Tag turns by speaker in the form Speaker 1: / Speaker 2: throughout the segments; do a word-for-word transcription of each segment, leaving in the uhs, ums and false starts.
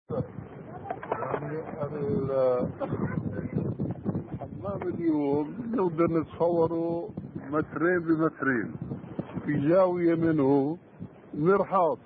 Speaker 1: يعني الحمام اليوم نقدر نتصوره مترين بمترين، في زاوية منه مرحاض.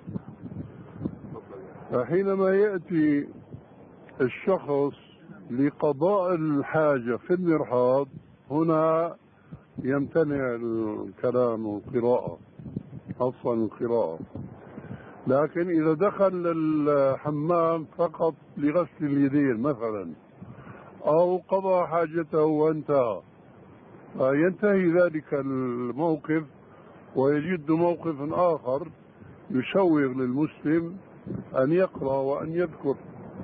Speaker 1: فحينما يأتي الشخص لقضاء الحاجة في المرحاض هنا يمتنع الكلام والقراءة، أصلا القراءة. لكن إذا دخل الحمام فقط لغسل اليدين مثلا أو قضى حاجته وانتهى، ينتهي ذلك الموقف ويجد موقف آخر يشوق للمسلم أن يقرأ وأن يذكر.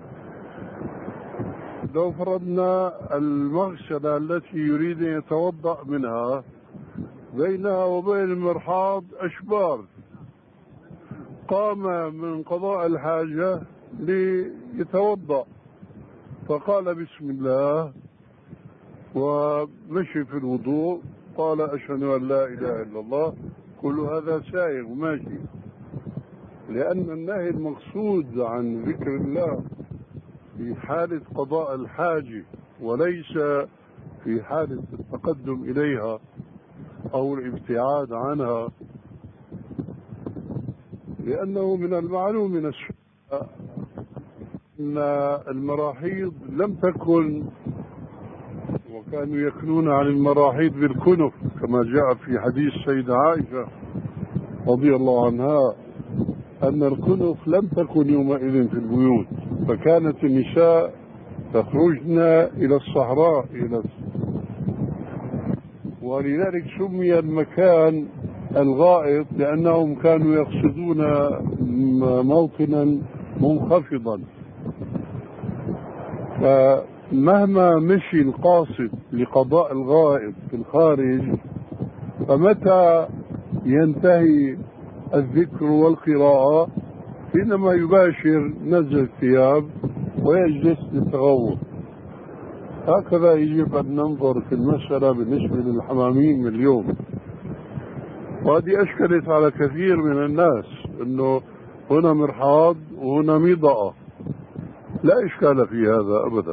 Speaker 1: لو فرضنا المغسلة التي يريد أن يتوضأ منها بينها وبين المرحاض أشبار، قام من قضاء الحاجة ليتوضأ فقال بسم الله ومشي في الوضوء، قال أشهد أن لا إله إلا الله، كل هذا سائغ ماشي، لأن النهي المقصود عن ذكر الله في حالة قضاء الحاجة وليس في حالة التقدم إليها أو الابتعاد عنها. لأنه من المعلوم من السنة أن المراحيض لم تكن، وكانوا يكنون عن المراحيض بالكنف كما جاء في حديث سيدة عائشة رضي الله عنها أن الكنف لم تكن يومئذ في البيوت، فكانت النساء تخرجن إلى الصحراء إلى ولذلك سمي المكان الغائط لأنهم كانوا يقصدون موطنا منخفضا. فمهما مشي القاصد لقضاء الغائط في الخارج، فمتى ينتهي الذكر والقراءة حينما يباشر نزل الثياب ويجلس للتغوط. هكذا يجب أن ننظر في المسألة بالنسبة للحمامين اليوم. وهذه أشكلت على كثير من الناس أنه هنا مرحاض وهنا مضاءة، لا إشكال في هذا أبدا.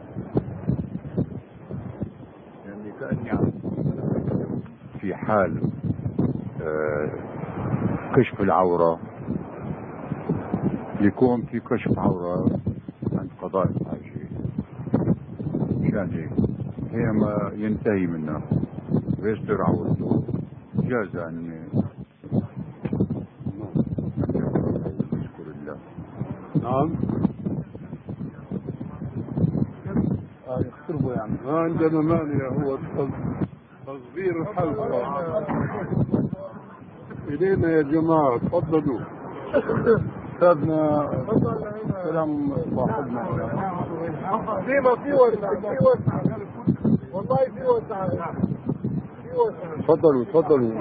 Speaker 2: يعني كأني في حال كشف العورة يكون في كشف عورة عند قضاء الحاجة، مشان هيك هي ما ينتهي منها ويستر عورته جاز أن يذكر الله.
Speaker 1: نعم آه يختربوا يعني ما عندنا مانع، هو تصغير الحلقة إلينا يا جماعة. تفضلوا أستاذنا سلام صاحبنا
Speaker 3: في ما في وسع في وسع والله في وسع في وسع.
Speaker 1: تفضلوا تفضلوا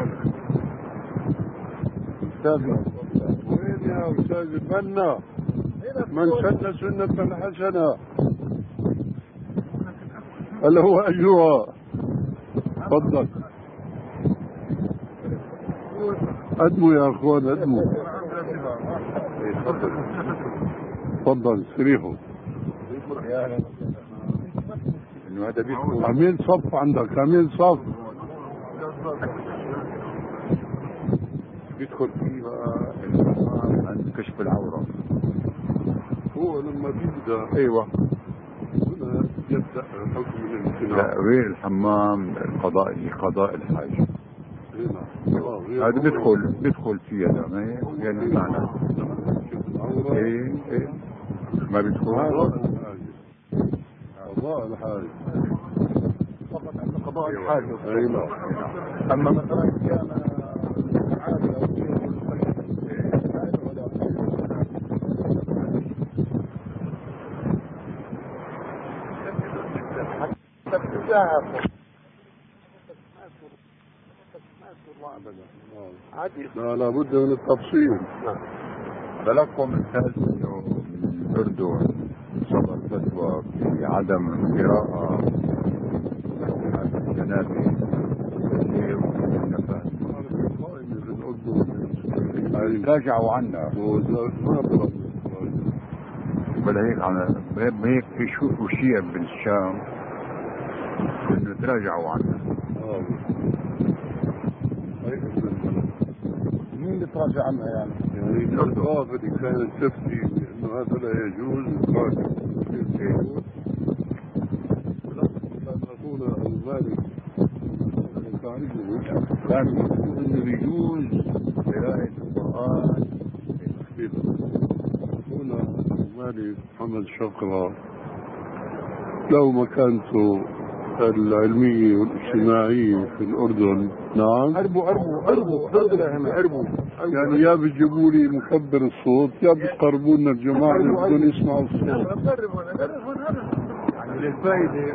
Speaker 1: أستاذنا. وين يا أستاذ البنا؟ من سن سنة حسنة هل هو أجرها؟ تفضل أدموا يا أخوان أدموا. تفضل تفضل استريحوا.
Speaker 2: إنه هذا بيدخل
Speaker 1: عمين صف عندك، عمين صف
Speaker 2: بيدخل فيها عند كشف العورة.
Speaker 1: هو لما بيبدأ
Speaker 2: أيوة
Speaker 1: هنا يبدأ حكم الامتناع.
Speaker 2: لا غير الحمام القضاء لقضاء الحاجة هذا بيدخل بيدخل فيها ده ما هي يعني معنى ايه ايه ما بيدخل
Speaker 1: قضاء الحاجة
Speaker 3: فقط عند قضاء الحاجة.
Speaker 1: ايوه.
Speaker 3: أما مثلا كان عادي أو
Speaker 1: لا لابد من التفصيل.
Speaker 2: بلغكم الثالث انه الاردن صدر فتوى في عدم قراءة الجنابه راجعوا عنا بلا هيك على هيك في شو شيء بالشام انه تراجعوا عنها.
Speaker 1: آه. هيك
Speaker 3: مين اللي تراجع عنها يعني؟
Speaker 1: يعني الألفاظ اللي كانت تفتي بأنه هذا لا يجوز تراجع. لأن أخونا أبو مالك تعرفه
Speaker 2: كان يقول انه يجوز قراءة القرآن.
Speaker 1: هنا أبو مالك محمد شقرة له مكانته العلمية والاجتماعية في الأردن. نعم.
Speaker 3: أربو أربو أربو هنا أربو.
Speaker 1: يعني يا بتجيبوا لي مكبر الصوت يا بتقربوا لنا الجماعة اللي بدهم يسمعوا الصوت.
Speaker 3: يعني للفائدة.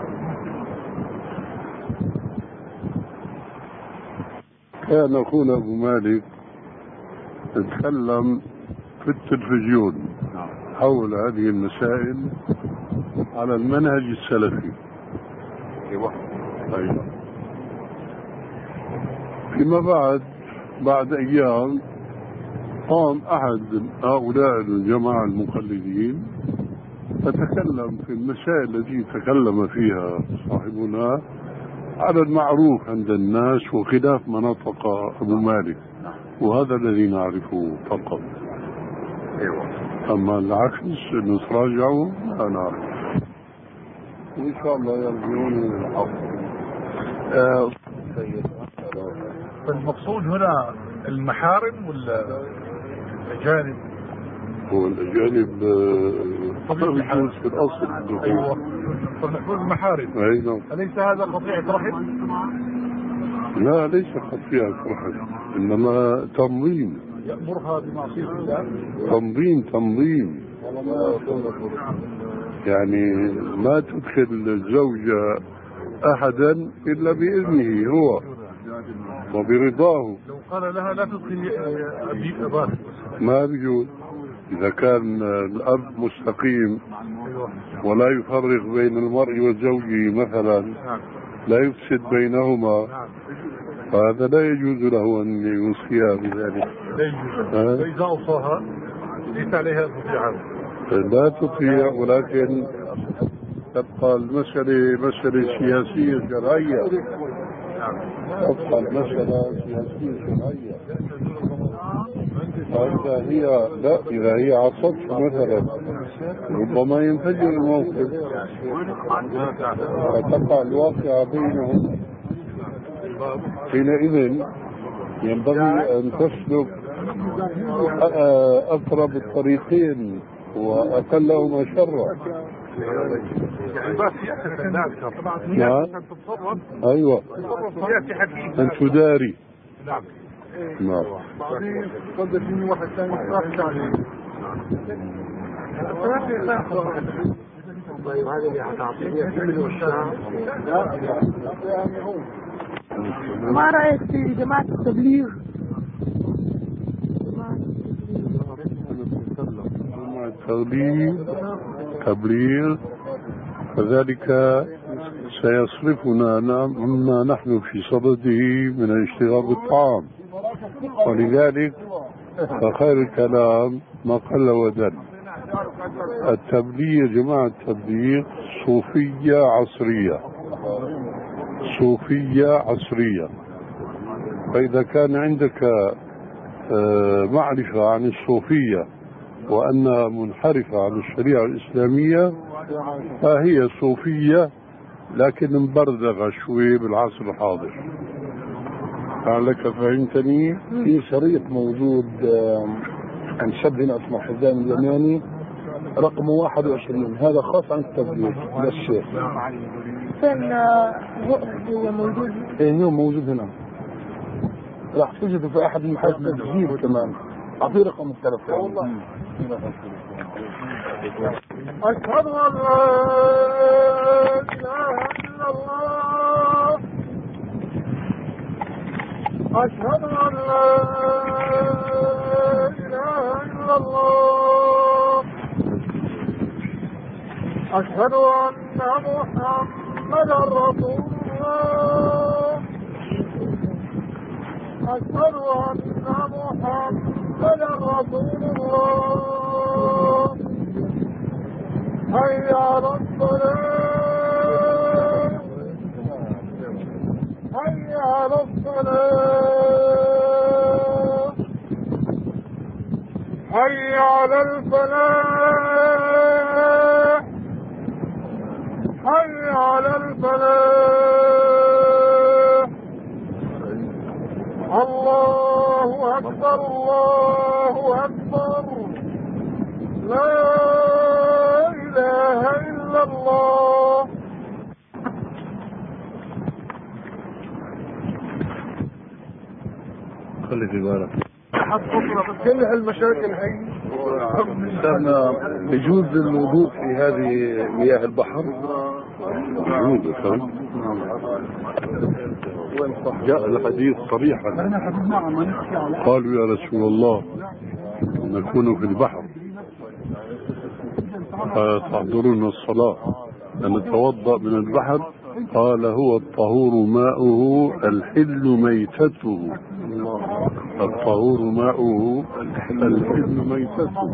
Speaker 1: كان أخونا أبو مالك يتكلم في التلفزيون حول هذه المسائل على المنهج السلفي.
Speaker 2: ايوه
Speaker 1: أيوة. فيما بعد بعد أيام قام أحد هؤلاء الجماعة المقلدين فتكلم في المسائل التي تكلم فيها صاحبنا على المعروف عند الناس وخلاف ما نطق أبو مالك، وهذا الذي نعرفه فقط.
Speaker 2: ايوه.
Speaker 1: أما العكس أنه تراجعوا لا نعرف. إن شاء الله يرجعون الحق.
Speaker 3: آه. فالمقصود هنا المحارم ولا الأجانب؟
Speaker 1: هو الأجانب ما يجوز في الأصل الدخول.
Speaker 3: أيوة. فالمقصود المحارم.
Speaker 1: أيضا.
Speaker 3: أليس هذا قطيعة رحم؟
Speaker 1: لا ليس قطيعة رحم، إنما تنظيم.
Speaker 3: يأمرها بمعصية الله.
Speaker 1: تنظيم تنظيم. يعني ما تدخل الزوجة أحدا إلا بإذنه هو وبرضاه.
Speaker 3: لو قال لها لا تدخلي أبي أباك
Speaker 1: ما بيجوز. إذا كان الأب مستقيم ولا يفرق بين المرء وزوجه مثلا، لا يفسد بينهما، فهذا لا يجوز له أن يوصيها بذلك.
Speaker 3: فإذا أوصاها ليس عليها تطيعها.
Speaker 1: لا تطيع، ولكن تبقى المسألة مسألة سياسية شرعية. تبقى المسألة سياسية شرعية. فإذا هي لا إذا هي عصته مثلا ربما ينفجر الموقف وتقع الواقعة بينهم. حينئذ ينبغي أن تسلك أقرب الطريقين وأقلهما شرا. نعم. أيوة. أن تداري. نعم.
Speaker 3: قد في واحد ثاني راح عليه. طيب هذا اللي حتعطيه كل والشهر.
Speaker 4: ما رأيك في جماعة التبليغ؟
Speaker 1: تبليغ تبليغ فذلك سيصرفنا مما نحن في صدده من الاشتغال بالطعام، ولذلك فخير الكلام ما قل ودل. التبليغ جماعة التبليغ صوفية عصرية، صوفية عصرية. فإذا كان عندك معرفة عن الصوفية وأنها منحرفة عن الشريعة الإسلامية فهي صوفية لكن مبردغة شوي بالعصر الحاضر. لعلك فهمتني.
Speaker 3: في شريط موجود عن شاب هنا اسمه حزام اليماني رقم واحد وعشرين، هذا خاص عن التبليغ للشيخ.
Speaker 4: فين هو موجود؟
Speaker 3: ايه موجود هنا، راح تجده في احد المحلات التسجيل كمان. اعطيه رقم التلفون. والله اشهد ان لا اله الا الله، اشهد ان لا اله الا الله، اشهد ان محمدا رسول الله، أشهد أن محمدا رسول الله،
Speaker 1: على الصلاة حي على الصلاة حي على الفلاح حي على الفلاح الله أكبر الله أكبر لا إله إلا الله. خلي في بالك كل هالمشاكل هي.
Speaker 3: يجوز الوضوء في هذه مياه البحر؟
Speaker 1: يجوز. جاء الحديث صريحا قالوا يا رسول الله نكون في البحر فتحضرون الصلاة نتوضأ من البحر؟ قال هو الطهور ماؤه الحل ميتته. الطهور ماؤه الحل ميتته.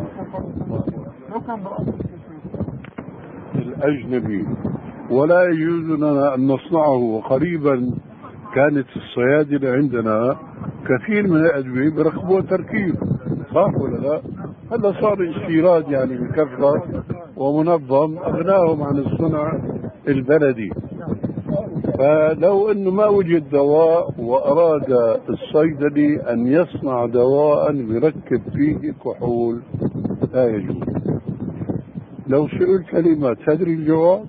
Speaker 1: الأجنبي ولا يجوز لنا أن نصنعه. وقريبا كانت الصيادلة عندنا كثير من الأدوية بركبوا تركيب، صح ولا لا؟ هذا صار استيراد يعني بكثرة ومنظم أغناهم عن الصنع البلدي. فلو أنه ما وجد دواء وأراد الصيدلي أن يصنع دواء يركب فيه كحول لا يجوز. لو سئلت كلمة تدري الجواب؟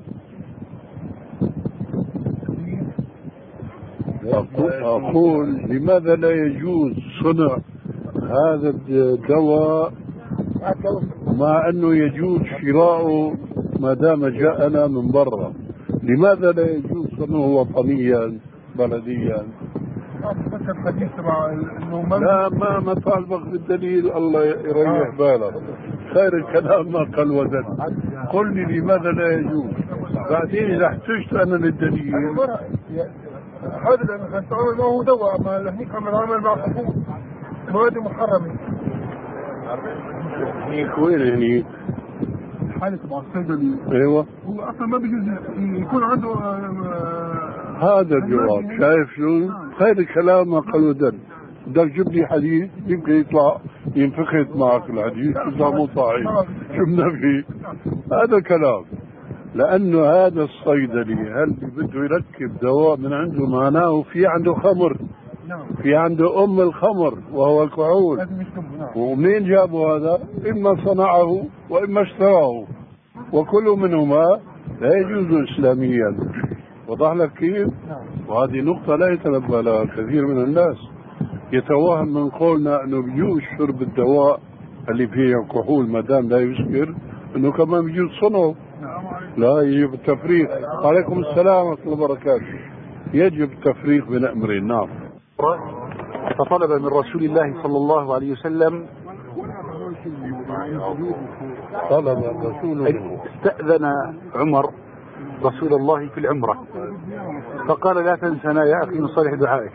Speaker 1: أقول لماذا لا يجوز صنع هذا الدواء مع أنه يجوز شراؤه ما دام جاءنا من برا؟ لماذا لا يجوز صنعه وطنيا بلديا؟ لا ما ما طالبك بالدليل، الله يريح بالك. خير الكلام ما قل وزن. قل لي لماذا لا يجوز، بعدين إذا احتجت أنا للدليل.
Speaker 3: هذا لأنه كان تعامل معه دواء، ما هنيك عم نعمل مع حبوب مواد محرمة.
Speaker 1: هنيك وين هنيك؟
Speaker 3: حالة مع الصيدلي.
Speaker 1: ايوه
Speaker 3: هو اصلا ما بيجوز يكون عنده
Speaker 1: هذا الجواب. شايف شو؟ خير الكلام ما قل ودل. بدك تجيب لي حديث يمكن يطلع ينفخت معك الحديث اذا مو صحيح. شو بدنا فيه؟ هذا كلام. لانه هذا الصيدلي هل بده يركب دواء من عنده معناه في عنده خمر، في عنده ام الخمر وهو الكحول. ومنين جابوا هذا؟ اما صنعه واما اشتراه، وكل منهما لا يجوز اسلاميا. وضح لك كيف؟ وهذه نقطة لا يتنبه لها كثير من الناس. يتوهم من قولنا انه بيجوز شرب الدواء اللي فيه كحول ما دام لا يسكر انه كمان بيجوز صنعه. لا، يجب التفريق. عليكم السلام ورحمة الله وبركاته. يجب التفريق بين امرين. نعم.
Speaker 5: فطلب من رسول الله صلى الله عليه وسلم
Speaker 1: طلب الرسول
Speaker 5: استأذن عمر رسول الله في العمرة فقال لا تنسنا يا أخي من صالح دعائك.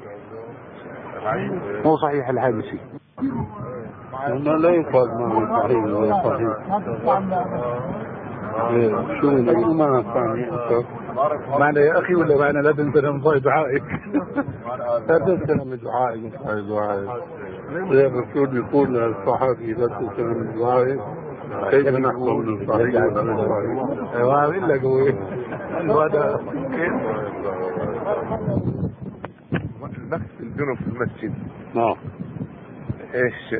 Speaker 5: مو صحيح الحادثي.
Speaker 1: هنا لا يقال ما صحيح ولا صحيح. شو معنى ثاني؟
Speaker 5: معنى يا أخي ولا معنى لا تنسنا من صالح دعائك؟
Speaker 1: لا تنسنا من دعائك من صالح دعائك. زي الرسول يقول للصحابي لا تنسنا من دعائك. كيف نحكم من صحيح ولا صحيح؟
Speaker 5: ايوه الا قوي. هذا كيف؟
Speaker 2: نفس الجنوب في المسجد.
Speaker 1: نعم.
Speaker 2: ايش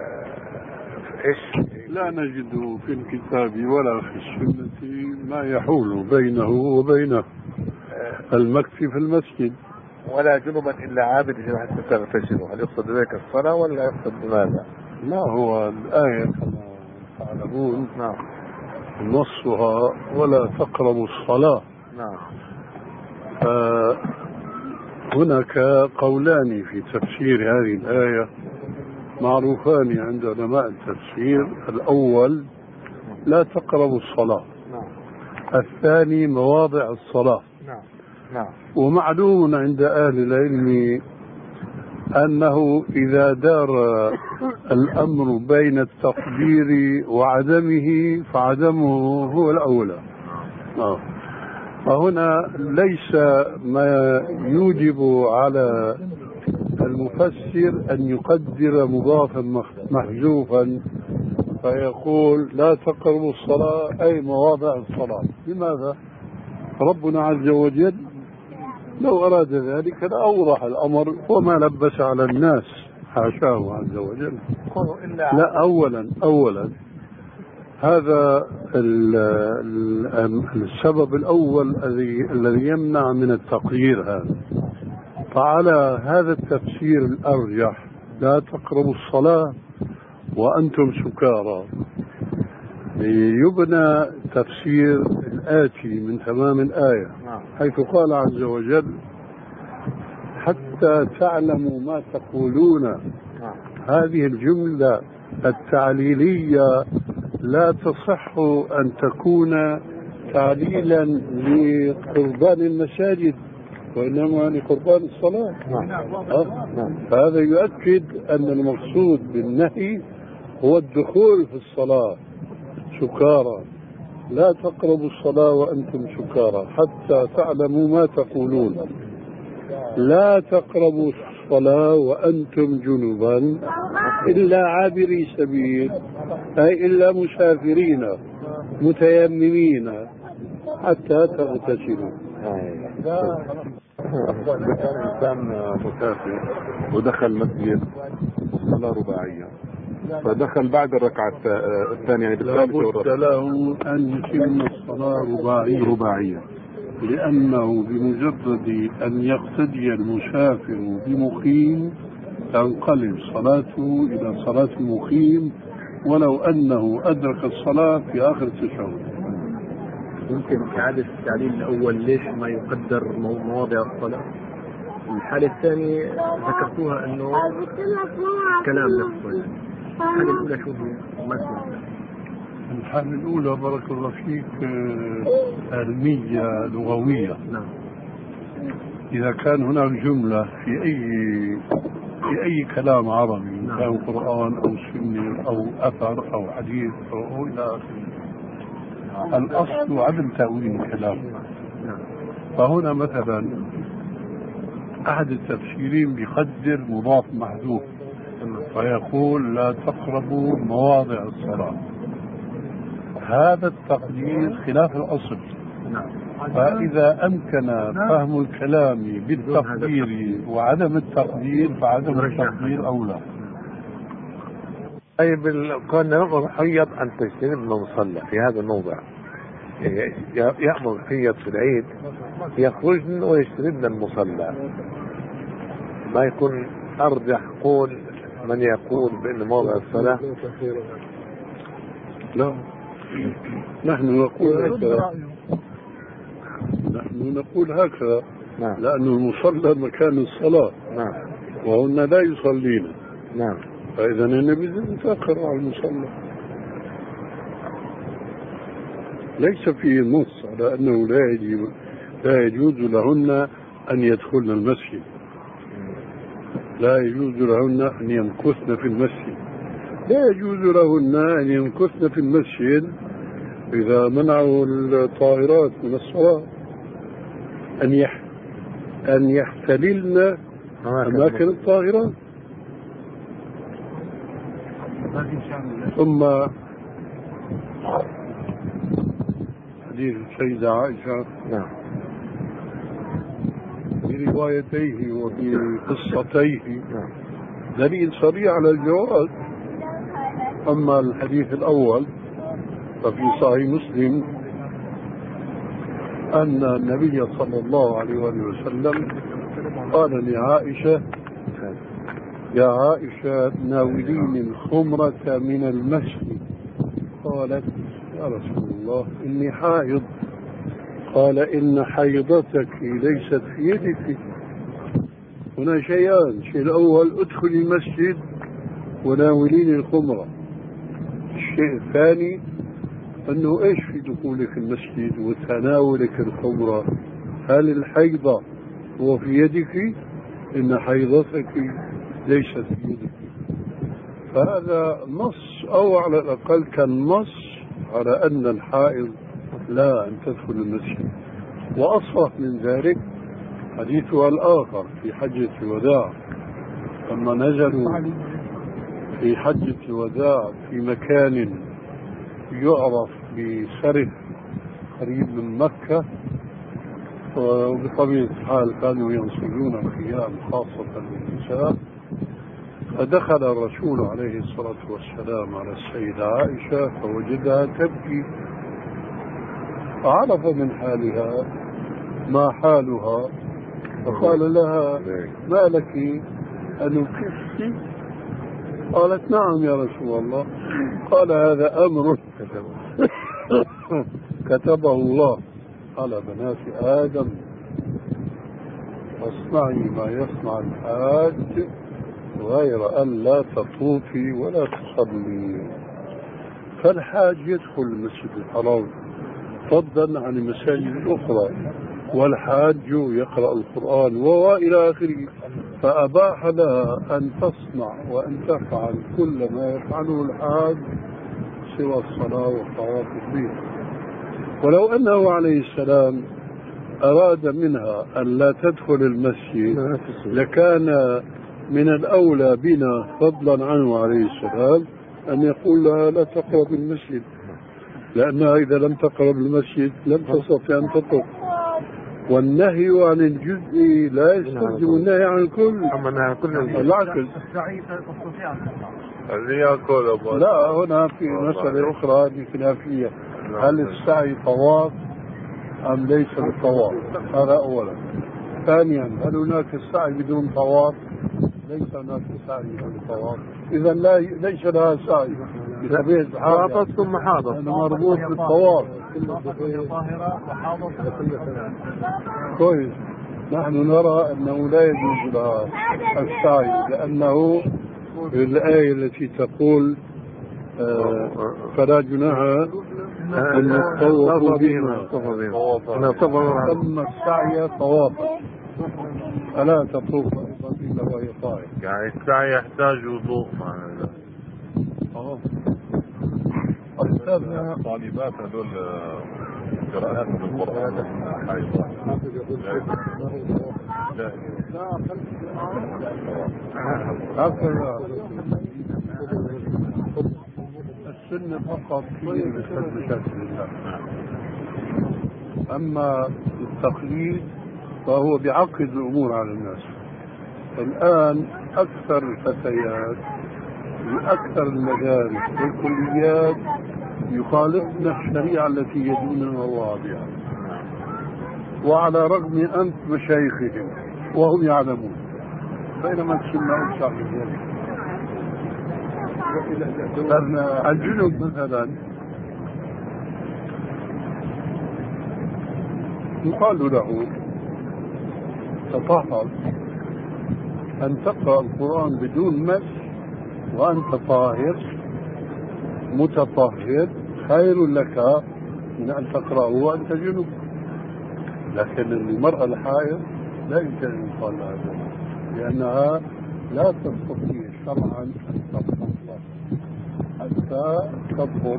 Speaker 2: ايش
Speaker 1: لا نجد في الكتاب ولا في السنة ما يحول بينه وبين المكث في المسجد.
Speaker 2: ولا جنبا الا عابد حتى تغتسلوا. هل يقصد بذلك الصلاة ولا يقصد بماذا؟
Speaker 1: لا، هو الآية كما تعلمون
Speaker 2: نعم
Speaker 1: نصها ولا تقربوا الصلاة.
Speaker 2: نعم.
Speaker 1: هناك قولان في تفسير هذه الآية معروفان عند علماء التفسير. الأول لا تقربوا الصلاة.
Speaker 2: نعم.
Speaker 1: الثاني مواضع الصلاة.
Speaker 2: نعم. نعم.
Speaker 1: ومعلوم عند أهل العلم أنه إذا دار الأمر بين التقدير وعدمه فعدمه هو الأولى. آه. فهنا ليس ما يوجب على المفسر أن يقدر مضافا محذوفا فيقول لا تقربوا الصلاة أي مواضع الصلاة. لماذا؟ ربنا عز وجل لو أراد ذلك لأوضح الأمر وما لبس على الناس، حاشاه عز وجل. لا، أولا أولا هذا السبب الأول الذي الذي يمنع من التقدير هذا. فعلى هذا التفسير الأرجح لا تقربوا الصلاة وأنتم سكارى يبنى تفسير الآتي من تمام الآية، حيث قال عز وجل حتى تعلموا ما تقولون. هذه الجملة التعليلية لا تصح أن تكون تعليلا لقربان المساجد وإنما لقربان الصلاة. فهذا يؤكد أن المقصود بالنهي هو الدخول في الصلاة سكارى. لا تقربوا الصلاة وأنتم سكارى حتى تعلموا ما تقولون. لا تقربوا الصلاة وأنتم جنبا إلا عابري سبيل، أي إلا مسافرين متيممين حتى تغتسلوا.
Speaker 2: كان إنسان مسافر ودخل مسجد صلاة رباعية، فدخل بعد الركعة الثانية يعني
Speaker 1: لابد له أن يتم الصلاة رباعية رباعية لأنه بمجرد أن يقتدي المسافر بمقيم تنقلب صلاته إلى صلاة المقيم ولو أنه أدرك الصلاة في آخر التشهد.
Speaker 6: ممكن إعادة التعليل الأول ليش ما يقدر مواضع الصلاة؟ الحالة الثانية ذكرتوها أنه كلام نفسه. الحالة الأولى شو هي؟ ما سمعت.
Speaker 1: الحالة الأولى بارك الله فيك علمية لغوية.
Speaker 6: نعم.
Speaker 1: إذا كان هناك جملة في أي في أي كلام عربي، نعم، كان قرآن أو سنة أو أثر أو حديث أو إلى آخره، الأصل عدم تأويل الكلام. فهنا مثلا أحد التفسيرين بيقدر مضاف محذوف فيقول لا تقربوا مواضع الصلاة. هذا التقدير خلاف الأصل. فإذا أمكن فهم الكلام بالتقدير وعدم التقدير فعدم التقدير أولى.
Speaker 7: طيب كان يأمر حيض أن تجتنب المصلى في هذا الموضع، يأمر حيض في العيد يخرجن ويجتنبن المصلى، ما يكون أرجح قول من يقول بأن موضع الصلاة؟
Speaker 1: لا، نحن نقول هكذا نحن نقول هكذا
Speaker 7: نعم.
Speaker 1: لأن المصلى مكان الصلاة،
Speaker 7: نعم،
Speaker 1: وهن لا يصلين،
Speaker 7: نعم،
Speaker 1: فإذا النبي يتأخر على المصلى. ليس فيه نص على أنه لا يجوز لا يجوز لهن أن يدخلن المسجد، لا يجوز لهن أن يمكثن في المسجد، لا يجوز لهن أن يمكثن في المسجد إذا منعوا الطاهرات من الصلاة أن يح أن يحتللن أماكن الطاهرات. ثم حديث السيدة عائشة
Speaker 7: نعم
Speaker 1: في روايتيه وفي قصتيه دليل صريح على الجواز. أما الحديث الأول ففي صحيح مسلم أن النبي صلى الله عليه وسلم قال لعائشة يا عائشة ناوليني الخمرة من المسجد. قالت يا رسول الله إني حائض. قال إن حيضتك ليست في يدك. هنا شيئان، الشيء الأول ادخل المسجد وناوليني الخمرة. الشيء الثاني أنه إيش في دخولك المسجد وتناولك الخمرة؟ هل الحيضة هو في يدك؟ إن حيضتك ليست في يدك. فهذا نص، أو على الأقل كان نص على أن الحائض لا أن تدخل المسجد. وأصرح من ذلك حديثها الآخر في حجة الوداع لما نزلوا في حجة الوداع في مكان يعرف بسرف قريب من مكة، وبطبيعة الحال كانوا ينصبون الخيام خاصة للنساء، فدخل الرسول عليه الصلاة والسلام على السيدة عائشة فوجدها تبكي، فعرف من حالها ما حالها فقال لها ما لك أنكشتي؟ قالت نعم يا رسول الله. قال هذا أمر كتبه الله على بنات آدم، واصنعي ما يصنع الحاج غير أن لا تطوفي ولا تصلي. فالحاج يدخل المسجد الحرام فضلا عن المساجد الأخرى، والحاج يقرأ القرآن وإلى آخره، فأباح لها أن تصنع وأن تفعل كل ما يفعله الحاج سوى الصلاة والطواف البيت. ولو أنه عليه السلام أراد منها أن لا تدخل المسجد لكان من الأولى بنا فضلا عنه عليه السلام أن يقول لها لا تقرب المسجد، لأنها إذا لم تقرب المسجد لم تستطيع أن تطوف. والنهي عن الجزء لا يستلزم النهي عن الكل. العكس لا، هنا في مسألة أخرى هذه خلافية، هل السعي طواف أم ليس بالطواف؟ هذا أولا. ثانيا هل هناك السعي بدون طواف؟ ليس هناك سعي بدون طواف، إذا لا ليس لها سعي بطبيعة الحال،
Speaker 7: ثم حاضر
Speaker 1: أنا مربوط بالطواف. كويس. نحن نرى أنه لا يجوز لها السعي، لأنه الآية التي تقول آه فلا جناح أن يطوفوا بهما ثم السعي طوافا، فلا تطوف أيضا إلا وهي طائف.
Speaker 7: يعني السعي يحتاج وضوء معنى ذلك.
Speaker 2: طالبات هذول قراءات بالقرآن حيضة
Speaker 1: هكذا السنة فقط هي بسبب مشاكل الله، أما التقليد فهو بيعقد الأمور على الناس. الآن أكثر الفتيات بأكثر المدارس والكليات يخالفن الشريعة التي يديننا الله بها، وعلى رغم أنف مشايخهم وهم يعلمون، بينما السنة أوسع من ذلك. الجنوب مثلا يقال له تطهر، أن تقرأ القرآن بدون مس وأنت طاهر متطهر خير لك من أن تقرأه وأنت جنوب. لكن المرأة الحائض لا يمكن أن يقال لها هذا، لأنها لا تستطيع شرعا أن تطهر حتى تطهر.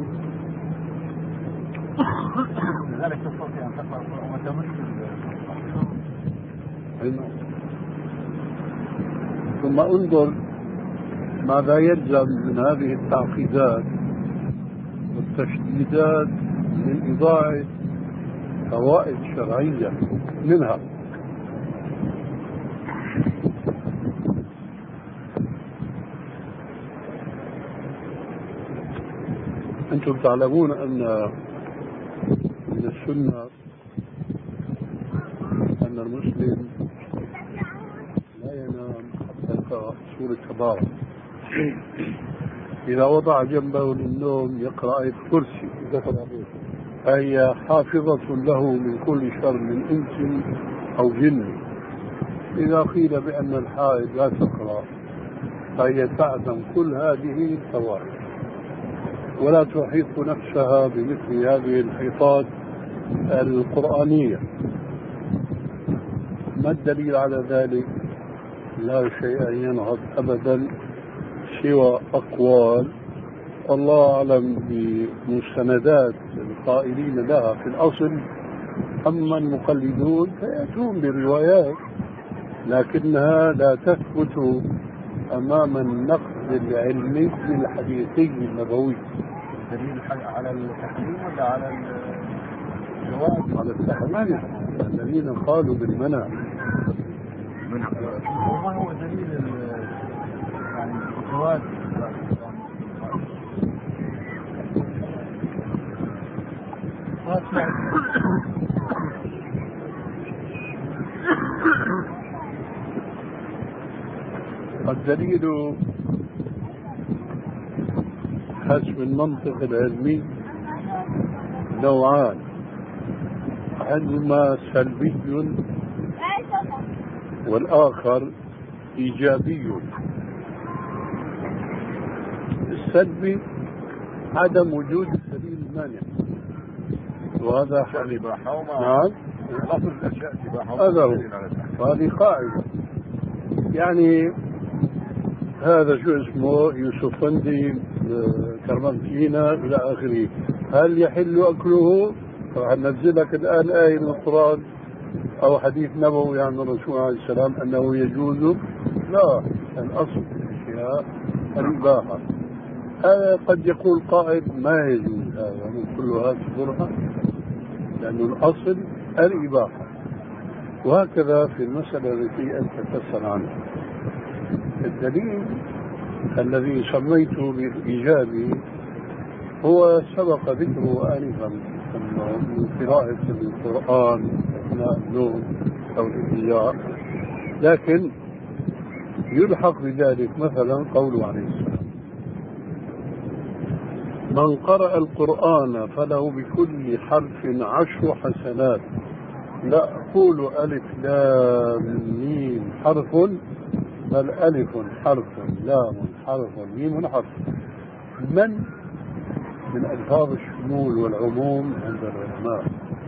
Speaker 5: لذلك تستطيع أن تقرأ القرآن وتمس.
Speaker 1: ثم انظر ماذا يلزم من هذه التعقيدات والتشديدات من إضاعة فوائد شرعية. منها أنتم تعلمون أن من السنة أن المسلم لا ينام حتى يقرأ سورة تبارك. إذا وضع جنبه للنوم يقرأ آية الكرسي، فهي حافظة له من كل شر من إنس أو جن. إذا قيل بأن الحائض لا تقرأ فهي تعدم كل هذه الفوائد ولا تحيط نفسها بمثل هذه الحيطات القرآنية. ما الدليل على ذلك؟ لا شيء ينهض أبدا سوى أقوال والله أعلم بمستندات القائلين لها في الأصل. أما المقلدون فيأتون بروايات لكنها لا تثبت أمام النقد العلمي الحديثي النبوي.
Speaker 3: دليل على التحريم ولا على الجواز؟
Speaker 1: على التحريم الذين قالوا بالمنع.
Speaker 3: وما هو دليل يعني الجواز؟
Speaker 1: الدليل حسب المنطق العلمي نوعان، أحدهما سلبي والآخر إيجابي. السلبي عدم وجود الدليل المانع، وهذا
Speaker 2: الإباحة.
Speaker 1: نعم
Speaker 2: الأصل الأشياء الإباحة.
Speaker 1: هذا هو، وهذه قاعدة. يعني هذا شو اسمه يوسف فندي كرمنتينا إلى آخره، هل يحل أكله؟ راح ننزلك الآن آية من القرآن أو حديث نبوي عن الرسول عليه السلام أنه يجوز؟ لا، الأصل في الأشياء الإباحة. هذا قد يقول قائد ما يجوز هذا من كل هذه الظلمة لأن الأصل الإباحة. وهكذا في المسألة التي أنت تسأل عنها. الدليل الذي سميته بالإيجابي هو سبق ذكره آنفا من قراءة القرآن أثناء النوم أو الإضياء، لكن يلحق بذلك مثلا قوله عليه السلام: من قرأ القرآن فله بكل حرف عشر حسنات. لا أقول ألف لام ميم حرف، بل ألف حرف لام حرف ميم حرف. من من ألفاظ الشمول والعموم عند العلماء.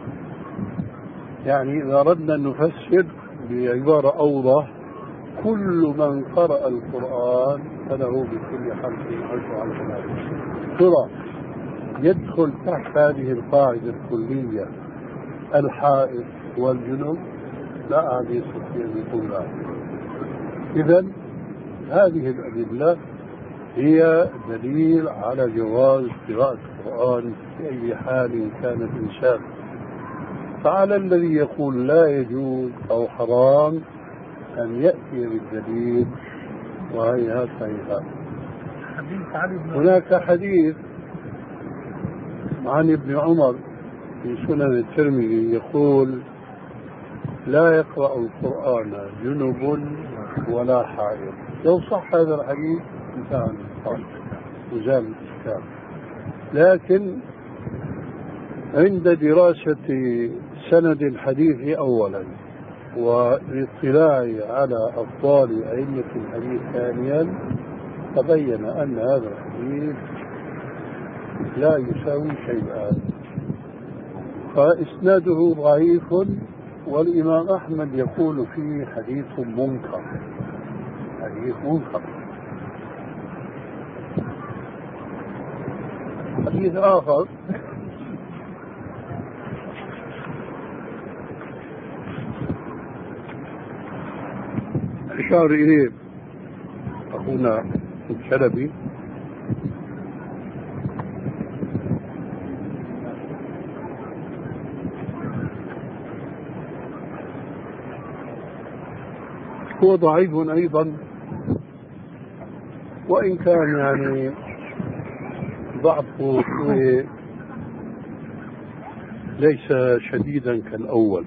Speaker 1: يعني إذا أردنا أن نفسر بعبارة أوضح: كل من قرأ القرآن فله بكل حرف عشر حسنات. ترى يدخل تحت هذه القاعدة الكلية الحائض والجنوب؟ لا أحد يستطيع أن يقول لا. إذن هذه الأدلة هي دليل على جواز قراءة القرآن في أي حال كان الإنسان. فعلى الذي يقول لا يجوز أو حرام أن يأتي بالدليل، وهيهات هيهات. هناك حديث عن ابن عمر في سنن الترمذي يقول: لا يقرأ القرآن جنب ولا حائض. لو صح هذا الحديث انتهى الإشكال وزال الإشكال. لكن عند دراسة سند الحديث أولا والاطلاع على أفضال أئمة الحديث ثانيا تبين أن هذا الحديث لا يساوي شيئا، فإسناده ضعيف، والإمام أحمد يقول فيه حديث منكر. حديث منكر. حديث آخر أشار إليه أخونا الشلبي هو ضعيف أيضا، وإن كان يعني ضعفه ليس شديدا كالأول،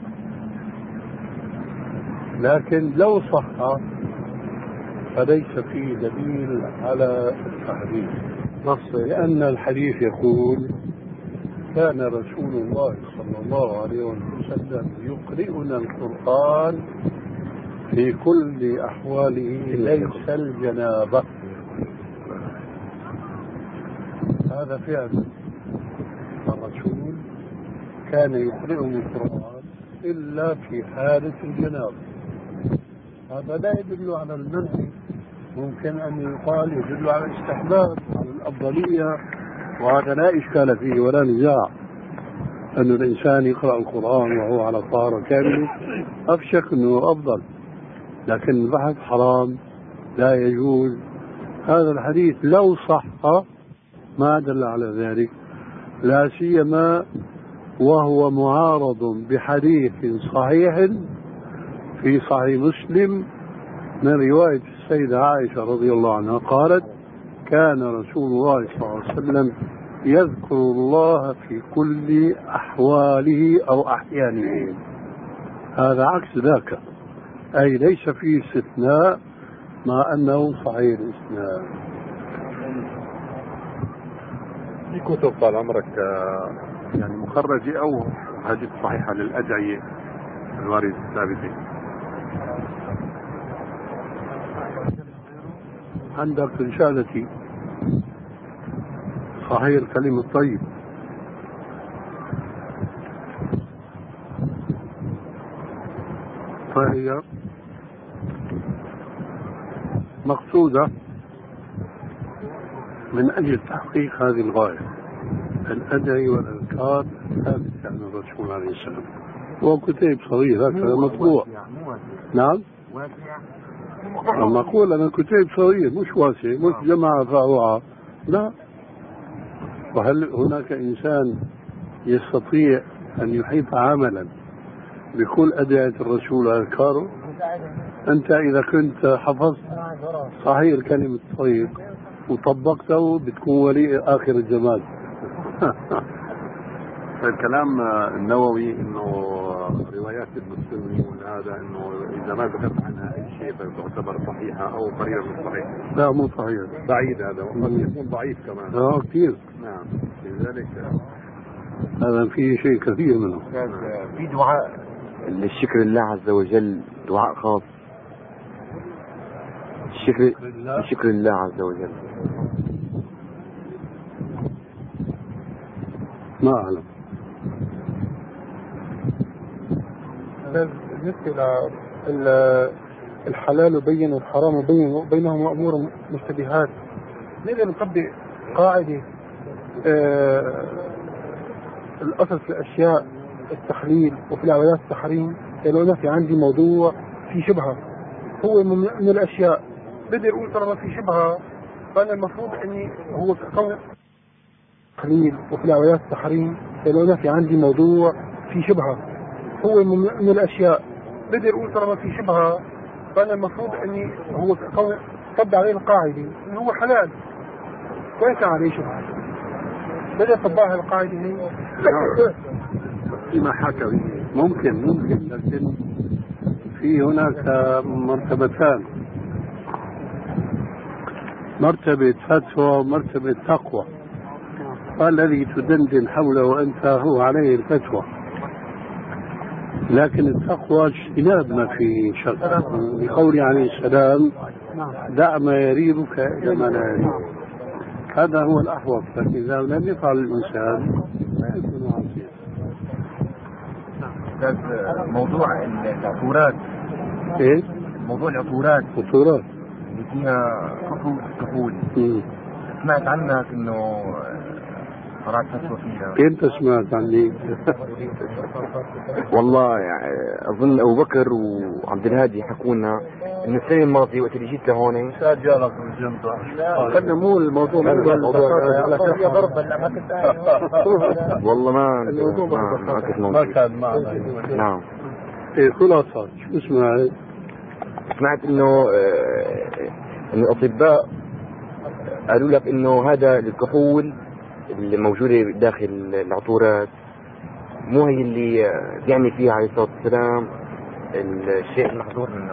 Speaker 1: لكن لو صح فليس فيه دليل على التحريم نص، لأن الحديث يقول: كان رسول الله صلى الله عليه وسلم يقرئنا القرآن في كل أحواله ليس الجنابة. هذا فعل الرسول، كان يقرئهم القرآن إلا في حالة الجنابة. هذا لا يدل على المنع، ممكن أن يقال يدل على الاستحباب على الأفضلية، وهذا لا إشكال فيه ولا نزاع أن الإنسان يقرأ القرآن وهو على طهارة كاملة، أفشك أنه أفضل، لكن البحث حرام لا يجوز. هذا الحديث لو صح ما دل على ذلك، لا سيما وهو معارض بحديث صحيح في صحيح مسلم من رواية السيدة عائشة رضي الله عنها قالت: كان رسول الله صلى الله عليه وسلم يذكر الله في كل أحواله أو أحيانه. هذا عكس ذاك، أي ليس فيه استثناء مع أنه صحيح الاستثناء.
Speaker 2: في كتب طال عمرك يعني مخرجة أو حديث صحيحة للأدعية الواردة الثابتة؟
Speaker 1: عندك رسالتي صحيح الكلم الطيب، فهي مقصودة من أجل تحقيق هذه الغاية، الأدعية والأذكار ثابتة عن الرسول عليه السلام. هو كتاب صغير هكذا مطبوع. نعم، أما أقول أنا كتاب صغير مش واسع، مش جمع فأوعى، لا. وهل هناك إنسان يستطيع أن يحيط عملا بكل أدعية الرسول وأذكاره؟ أنت إذا كنت حفظت صحيح الكلمة الطيب وطبقته بتكون ولي آخر الجمال.
Speaker 2: الكلام النووي انه روايات ابن السني وهذا انه اذا ما ذكرت عنها اي شيء تعتبر صحيحه او قريبه من صحيح.
Speaker 1: لا مو صحيح،
Speaker 2: بعيد هذا، وقد يكون ضعيف كمان.
Speaker 1: اه كثير.
Speaker 2: نعم، لذلك
Speaker 1: هذا فيه شيء كثير منه.
Speaker 6: في دعاء للشكر لله عز وجل، دعاء خاص الشكر لشكر الله عز وجل.
Speaker 1: ما أعلم.
Speaker 3: بالنسبة للحلال وبين والحرام وبين وبينهما أمور مشتبهات، نقدر نطبق قاعدة آه الأصل في الأشياء التحليل وفي العبادات التحريم. لو أنا في عندي موضوع في شبهة هو من الأشياء، بدي أقول طالما في شبهة فأنا المفروض أني هو تحليل وفي العبادات التحريم. لو أنا في عندي موضوع في شبهة هو من الأشياء، بدي أقول طالما في شبهة فأنا المفروض أني هو طبق عليه القاعدة إنه هو حلال وين كان عليه شبهة، بدي أطبقها القاعدة هي.
Speaker 1: فيما حكى ممكن ممكن لكن في هناك مرتبتان، مرتبة فتوى ومرتبة تقوى. الذي تدندن حوله أنت هو عليه الفتوى، لكن التقوى اجتناب ما فيه شك. بقول عليه السلام: دع ما يريبك إلى ما لا يريبك. هذا هو الأحوط، لكن إذا لم يفعل الإنسان لا يكون عاصيا.
Speaker 6: موضوع العطورات،
Speaker 1: إيه؟
Speaker 6: موضوع العطورات
Speaker 1: عطورات
Speaker 6: اللي فيها كحول كحول سمعت عنك انه قرأت فتوى فيها؟
Speaker 1: انت سمعت عني؟
Speaker 6: والله يعني اظن ابو بكر وعبد الهادي حكوا لنا انه السنه الماضيه وقت اللي جيت لهون
Speaker 1: سجلك بالجنطة. كان مو الموضوع على
Speaker 4: هي ضربة لا ما كنت
Speaker 6: والله ما
Speaker 1: ما ما كان معنا.
Speaker 6: نعم.
Speaker 1: ايه خلاصة شو اسمها؟
Speaker 6: سمعت انه ان الاطباء قالوا لك انه هذا الكحول اللي موجودة داخل العطورات مو هي اللي يعني فيها عليه الصلاة والسلام الشيء المحظور منه.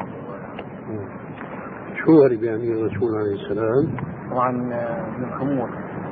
Speaker 1: شو هو اللي بيعني الرسول عليه السلام؟
Speaker 6: طبعا من الخمور.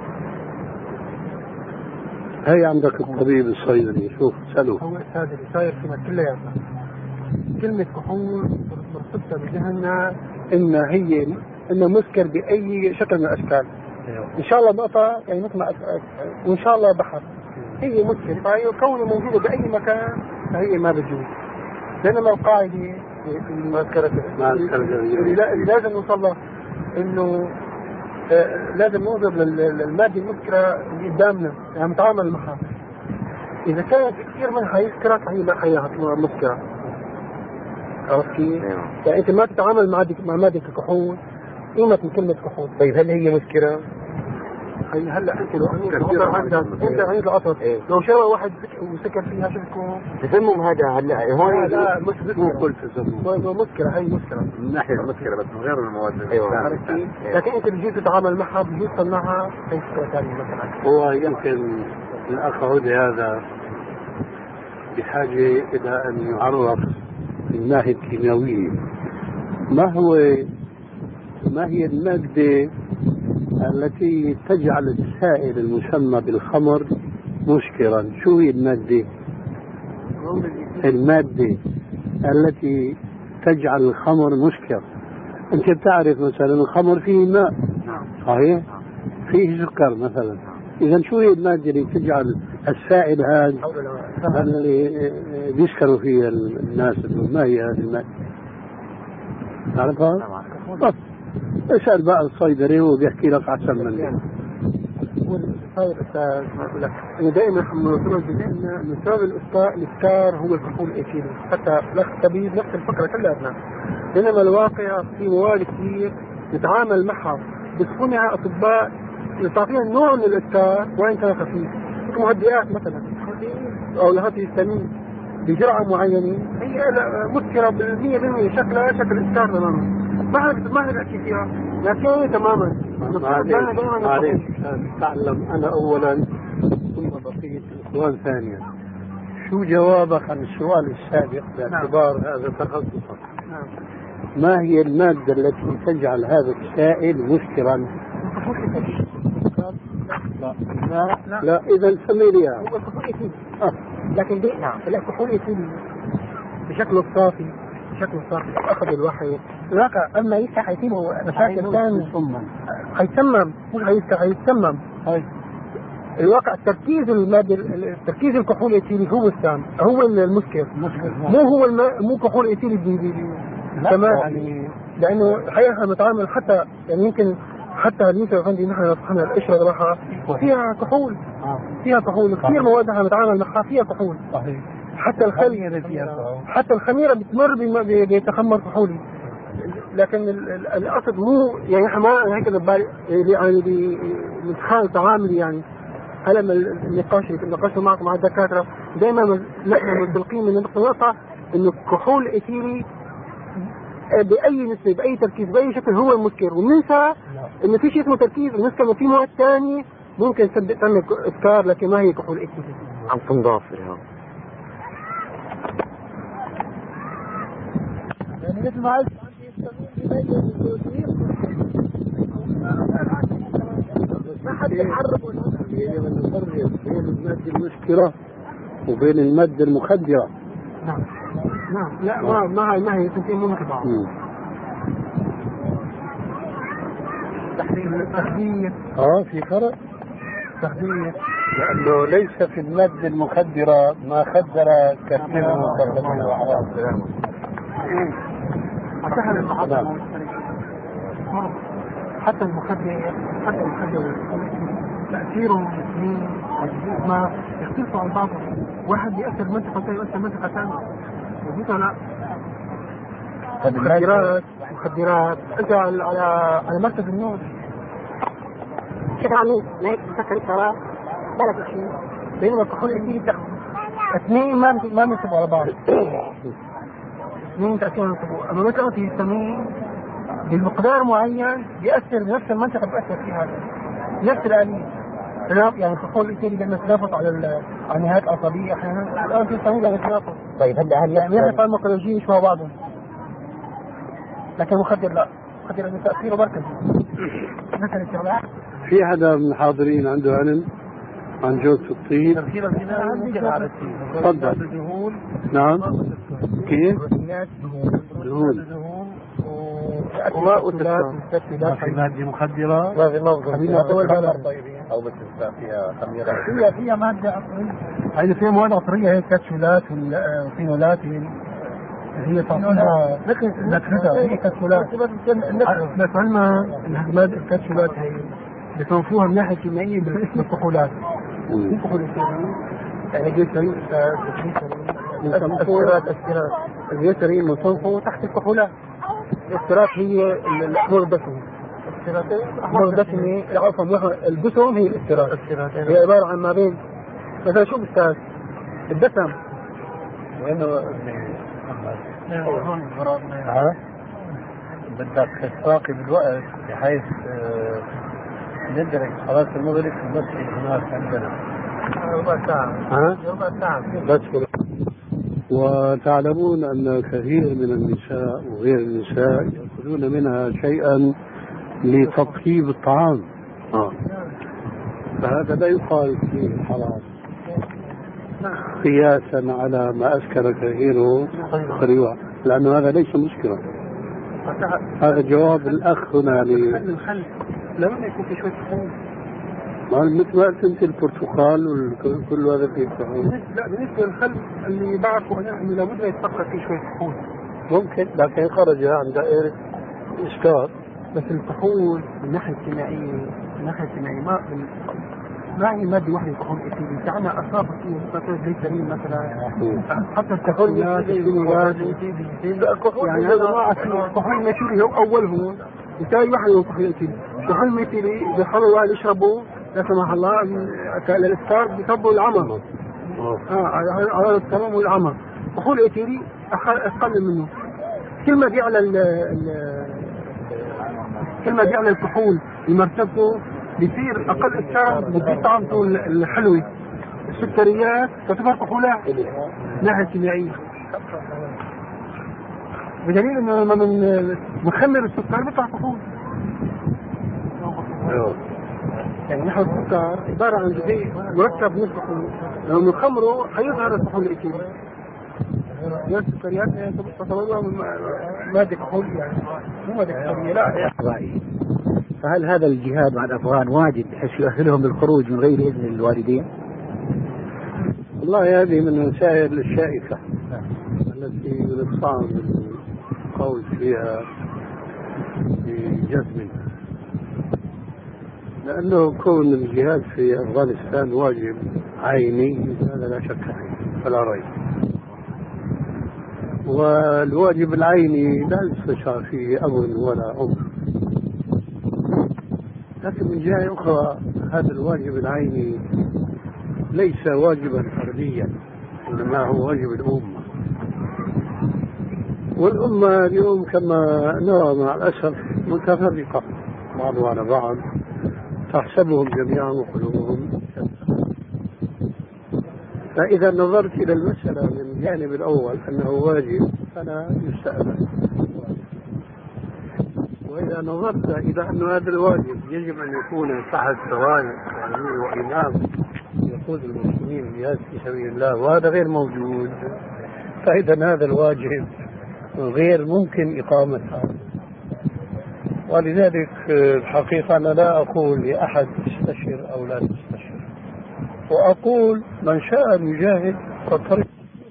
Speaker 1: هي عندك الطبيب الصيدلي، شوف سألوه.
Speaker 3: هو هذا اللي صاير فيما كلياتنا كلمة كحول مرتبطة بذهننا إن هي إنه مسكر بأي شكل من الأشكال. إن شاء الله نقطة يعني مثل ما وإن شاء الله بحر هي مسكر، فهي كونه موجودة بأي مكان فهي ما بتجوز. بينما القاعدة اللي لازم نوصل له إنه آه لازم ننظر للمادة المسكرة اللي قدامنا يعني نتعامل معها. إذا كانت كثير منها يسكرة فهي لا هي مسكرة. عرفت كيف؟ يعني أنت ما تتعامل مع مع مادة الكحول قيمة من كلمة كحول.
Speaker 7: طيب هل هي مسكرة؟
Speaker 3: هي هلا انت لو عندك انت عندك القطر لو شرى واحد وسكر فيها شو بتكون؟
Speaker 7: تسمم هذا هلا هون
Speaker 3: لا مش كل تسمم مسكرة هي مسكرة
Speaker 7: من ناحية المسكرة بس من غير المواد.
Speaker 3: ايوه لكن انت بجيز تتعامل معها بجيز تصنعها هي مسكرة ثانية مثلا.
Speaker 5: هو يمكن الاخ عودي هذا بحاجة الى ان يعرف من الناحية الكيميائية ما هو ما هي المادة التي تجعل السائل المسمى بالخمر مسكرا. شو هي المادة؟ المادة التي تجعل الخمر مسكر. انت بتعرف مثلا الخمر فيه ماء صحيح؟ فيه سكر مثلا. اذا شو هي المادة اللي تجعل السائل هذا اللي بيسكروا فيه الناس؟ ما هي هذه المادة؟ تعرفها؟ بس اسأل بقى الصيدلي وبيحكي لك أحسن مني.
Speaker 3: طيب أستاذ أقول لك أنا دائما نقول إن سبب الإسكار هو الكحول الإيثيلي حتى الأخ الطبيب نفس الفكرة كلها. بينما الواقع في مواد كثير نتعامل معها بصنع أطباء تعطيها نوع من الإسكار وإن كان خفيف كمهدئات مثلا أو لهذه السمين بجرعة معينة هي مسكرة بالمية بالمية شكلها شكل إسكار تماما. ما ما نحكي فيها لكن تماما.
Speaker 5: معلش تعلم أنا أولا ثم بقية الإخوان ثانيا. شو جوابك عن السؤال السابق باعتبار هذا تخصصك؟ ما هي المادة التي تجعل هذا السائل مسكرا؟ لا لا لا, لا. إذا سمي لي
Speaker 3: هو الكحول إيثيلي لكن دي نعم الكحول إيثيلي بشكله الصافي بشكل صافي أخذ الوحي الواقع أما يفتح يتيمه مشاكل ثانية هيتمم مش هيفتح هيتمم. الواقع تركيز المادة التركيز الكحول الإيثيلي هو السام هو المسكر مو هو الماء مو كحول إيثيلي تمام يعني لأنه الحقيقة نتعامل حتى يعني يمكن حتى اليوتيوب عندي نحن نحن القشرة راحة فيها كحول فيها كحول كثير مواد نحن نتعامل معها فيها كحول حتى الخل حتى الخميرة بتمر بتخمر كحولي لكن القصد مو يعني احنا ما هيك ببالي يعني بنتخيل تعاملي يعني هلا من النقاش اللي ناقشته معكم مع الدكاترة دائما نحن منطلقين من النقطة انه الكحول الإيثيلي بأي نسبة بأي تركيز بأي شكل هو المسكر وننسى انه في شيء اسمه تركيز وننسى انه في مواد ثانية ممكن تعمل اسكار لكن ما هي كحول إيثيلي.
Speaker 7: عم تنضاف لها
Speaker 4: يعني مثل ما قلت ما حد يحرك ولا
Speaker 5: نفرق بين المادة المسكرة وبين المادة المخدرة.
Speaker 3: نعم نعم لا ما ما ما هي تنتين مو مثل بعض. تحديد تخدير
Speaker 5: اه في فرق
Speaker 3: تخدير
Speaker 5: لأنه ليس في المادة المخدرة ما خدر كثير من المخدرات وأعراض.
Speaker 3: حتى المخدر حتى المخدر تأثيره ما يختلفوا عن بعض. واحد بيأثر منطقة ثانية يؤثر منطقة ثانية وبيطلع لا مخدرات مخدرات أنت على على على مركز النور
Speaker 4: كيف عاملين ما هيك بفكر ترى بلد شيء
Speaker 3: بينما الكحول اللي بتاخذ اثنين ما ما بينسبوا على بعض اثنين تأثيرهم ينسبوا أما مثلا في السمين بمقدار معين بيأثر بنفس المنطقة بيأثر فيها نفس الآلية يعني الكحول الإيثيلي بيعمل تنافس على على النهايات العصبية أحيانا الآن في السمين بيعمل تنافس.
Speaker 7: طيب هلا هلا
Speaker 3: يعني يحصل فارماكولوجيا يشبه بعضهم لكن المخدر لا المخدر له تأثيره مركزي. مثلا الشغلات
Speaker 5: في حدا من الحاضرين عنده علم عن جودة الطيب؟ تفضل. نعم كيف؟ دهون
Speaker 3: وماء وتسكر
Speaker 5: في مادة مخدرة
Speaker 7: ما في موضوع
Speaker 3: طيبين
Speaker 7: أو بس فيها خميرة
Speaker 3: فيها فيها مادة عطرية يعني فيها مواد عطرية هي كاتشولات والفينولات هي تعطيها نكهتها هي كبسولات. بس علما الهجمات الكبسولات هي بتوفوها من ناحية كيميائية بالكحولات. الكحول يعني جيترين الأسيرات الأسيرات الجيترين مصنفه تحت الكحولات. الأسيرات هي الأحمر الدسمة. الأحمر الدسمة عفوا الجسم هي الأسيرات. هي عبارة عن ما بين مثلا شو بستاذ الدسم
Speaker 5: لأنه ها بدك تراقب الوقت بحيث ندرك صلاة المغرب في المسجد هناك عندنا
Speaker 3: ربع ساعة.
Speaker 5: ها؟
Speaker 3: ربع ساعة.
Speaker 5: بس. وتعلمون أن كثير من النساء وغير النساء يأخذون منها شيئا لتطيب الطعام. آه. فهذا لا يقال فيه حرام قياسا على ما أسكر كثيره خريوة، لأنه هذا ليس مشكلة. هذا جواب الأخ هنا
Speaker 3: الخل لما يكون في شوية طحون.
Speaker 5: مثل ما قلت أنت البرتقال وكل هذا فيه طحون.
Speaker 3: لا بالنسبة للخل اللي بعرفه أنا إنه لابد يتفقد فيه شوية طحون.
Speaker 5: ممكن لكن خرج عن دائرة إسكار.
Speaker 3: بس الطحون من ناحية الكيميائية من ناحية الكيميائية ما ما هي مادة واحدة طحون إيثيلين. تعالى أصابة فيه مثلا جليسرين مثلا حتى الكحوليات الكيميائيات يعني هذا نوع الطحون الميثيلي هو أول هو يساوي واحد من الطحون الإيثيلي. الطحون الميثيلي بيحاولوا واحد يشربوا لا سمح الله الإفطار بيصبوا العمى. اه على التمام والعمى. الطحون الإيثيلي أقل منه. كل ما بيعلى كل ما بيعلى الكحول بمرتبته بيصير أقل إسكارا بتزيد طعمته الحلوة. السكريات تعتبر كحولات ناحية كيميائية، بدليل إنه لما من مخمر السكر بيطلع كحول. يعني نحو السكر عبارة عن جزيء مركب من الكحول، لو نخمره حيظهر الكحول الإيثيلي. هي السكريات تعتبر مادة كحول يعني مو مادة كحولية. لا
Speaker 8: رأيي. فهل هذا الجهاد مع الأفغان واجب بحيث يؤهلهم للخروج من غير إذن الوالدين؟
Speaker 5: والله هذه من المسائل الشائكة التي من الصعب القول فيها بجزم، لأنه كون الجهاد في أفغانستان واجب عيني هذا لا شك فيه ولا ريب، والواجب العيني لا يستشار فيه أب ولا أم. لكن من جهة أخرى هذا الواجب العيني ليس واجبا فرديا، إنما هو واجب الأمة. والأمة اليوم كما نرى مع الأسف متفرقة بعضها على بعض، تحسبهم جميعا وقلوبهم شتى. فإذا نظرت إلى المسألة من الجانب الأول أنه واجب فلا يستأذن، وإذا نظرت إلى أن هذا الواجب يجب أن يكون تحت راية وإمام يقود المسلمين بالجهاد في سبيل الله، وهذا غير موجود، فإذا هذا الواجب غير ممكن إقامتها. ولذلك الحقيقة أنا لا أقول لأحد استشر أو لا تستشر، وأقول من شاء أن يجاهد فالطريق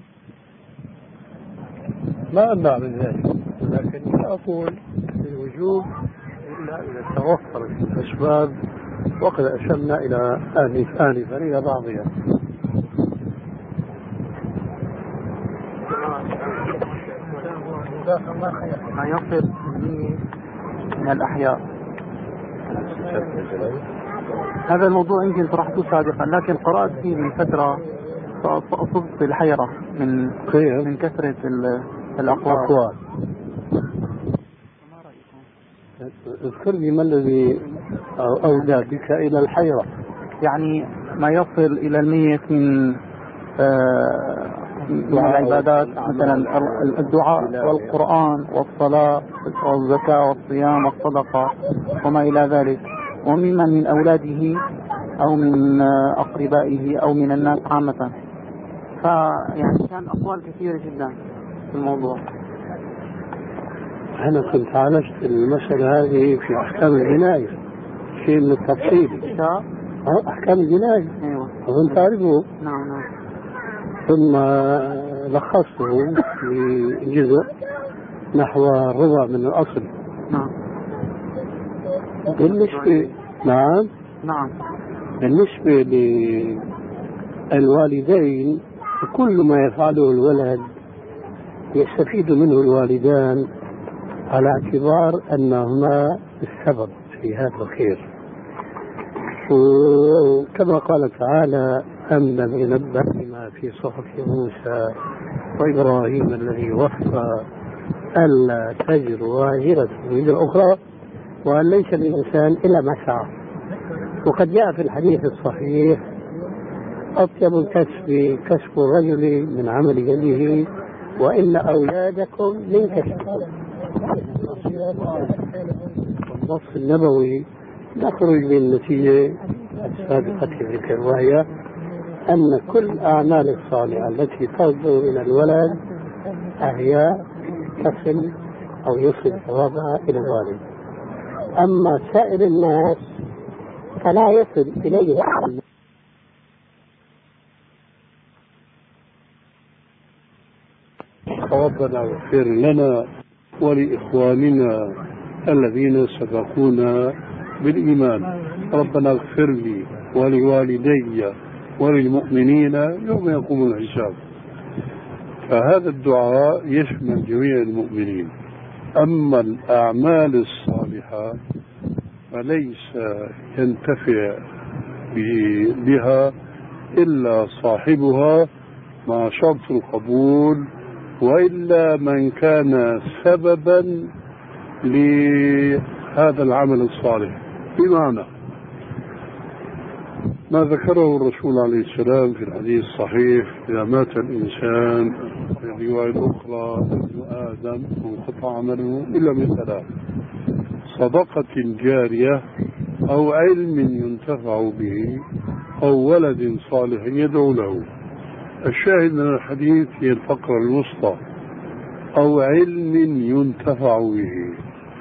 Speaker 5: ما أمنع من ذلك، لكن لا أقول بالوجوب إلا إذا توفرت الأسباب، وقد أشرنا إلى آنف آنفا إلى بعضها.
Speaker 8: ما يصل من الأحياء. هذا الموضوع يمكن طرحته سابقا لكن قرأت فيه من فترة فأصبت بالحيرة من من كثرة الأقوال.
Speaker 5: اذكر لي ما الذي أودى بك إلى الحيرة؟
Speaker 8: يعني ما يصل إلى المية من من العبادات، مثلا الدعاء والقرآن والصلاة والزكاة والصيام والصدقة وما إلى ذلك، وممن من أولاده أو من أقربائه أو من الناس عامة. فيعني كان أقوال كثيرة جدا في الموضوع.
Speaker 5: أنا كنت عالجت المسألة هذه في أحكام الجناية، شيء من التفصيل. أحكام الجناية.
Speaker 8: أيوة.
Speaker 5: أظن تعرفه.
Speaker 8: نعم نعم.
Speaker 5: ثم لخصته في جزء نحو الربع من الأصل.
Speaker 8: نعم.
Speaker 5: بالنسبة نعم
Speaker 8: نعم
Speaker 5: بالنسبة للوالدين كل ما يفعله الولد يستفيد منه الوالدان على اعتبار أنهما السبب في هذا الخير. وكما قال تعالى: أم لم ينبأ بما في صحف موسى وإبراهيم الذي وفى ألا تزر وازرة وزر أخرى وأن ليس للإنسان إلا ما سعى. وقد جاء في الحديث الصحيح: أطيب الكسب كسب الرجل من عمل يده وإن أولادكم من كسبكم. النص النبوي نخرج بالنتيجة السابقة الذكر، وهي أن كل الأعمال الصالحة التي تصدر من الولد هي تصل أو يصل ثوابها إلى الوالد. أما سائر الناس فلا يصل إليه أحد.
Speaker 1: ربنا اغفر لنا ولإخواننا الذين سبقونا بالإيمان. ربنا اغفر لي ولوالدي وللمؤمنين يوم يقوم الحساب. فهذا الدعاء يشمل جميع المؤمنين. أما الأعمال الصالحة فليس ينتفع بها إلا صاحبها مع شرط القبول، وإلا من كان سببا لهذا العمل الصالح. بمعنى ما ذكره الرسول عليه السلام في الحديث الصحيح: إذا مات الإنسان، في رواية أخرى: ابن آدم انقطع عمله إلا من ثلاث: صدقة جارية أو علم ينتفع به أو ولد صالح يدعو له. الشاهد من الحديث هي الفقرة الوسطى: أو علم ينتفع به.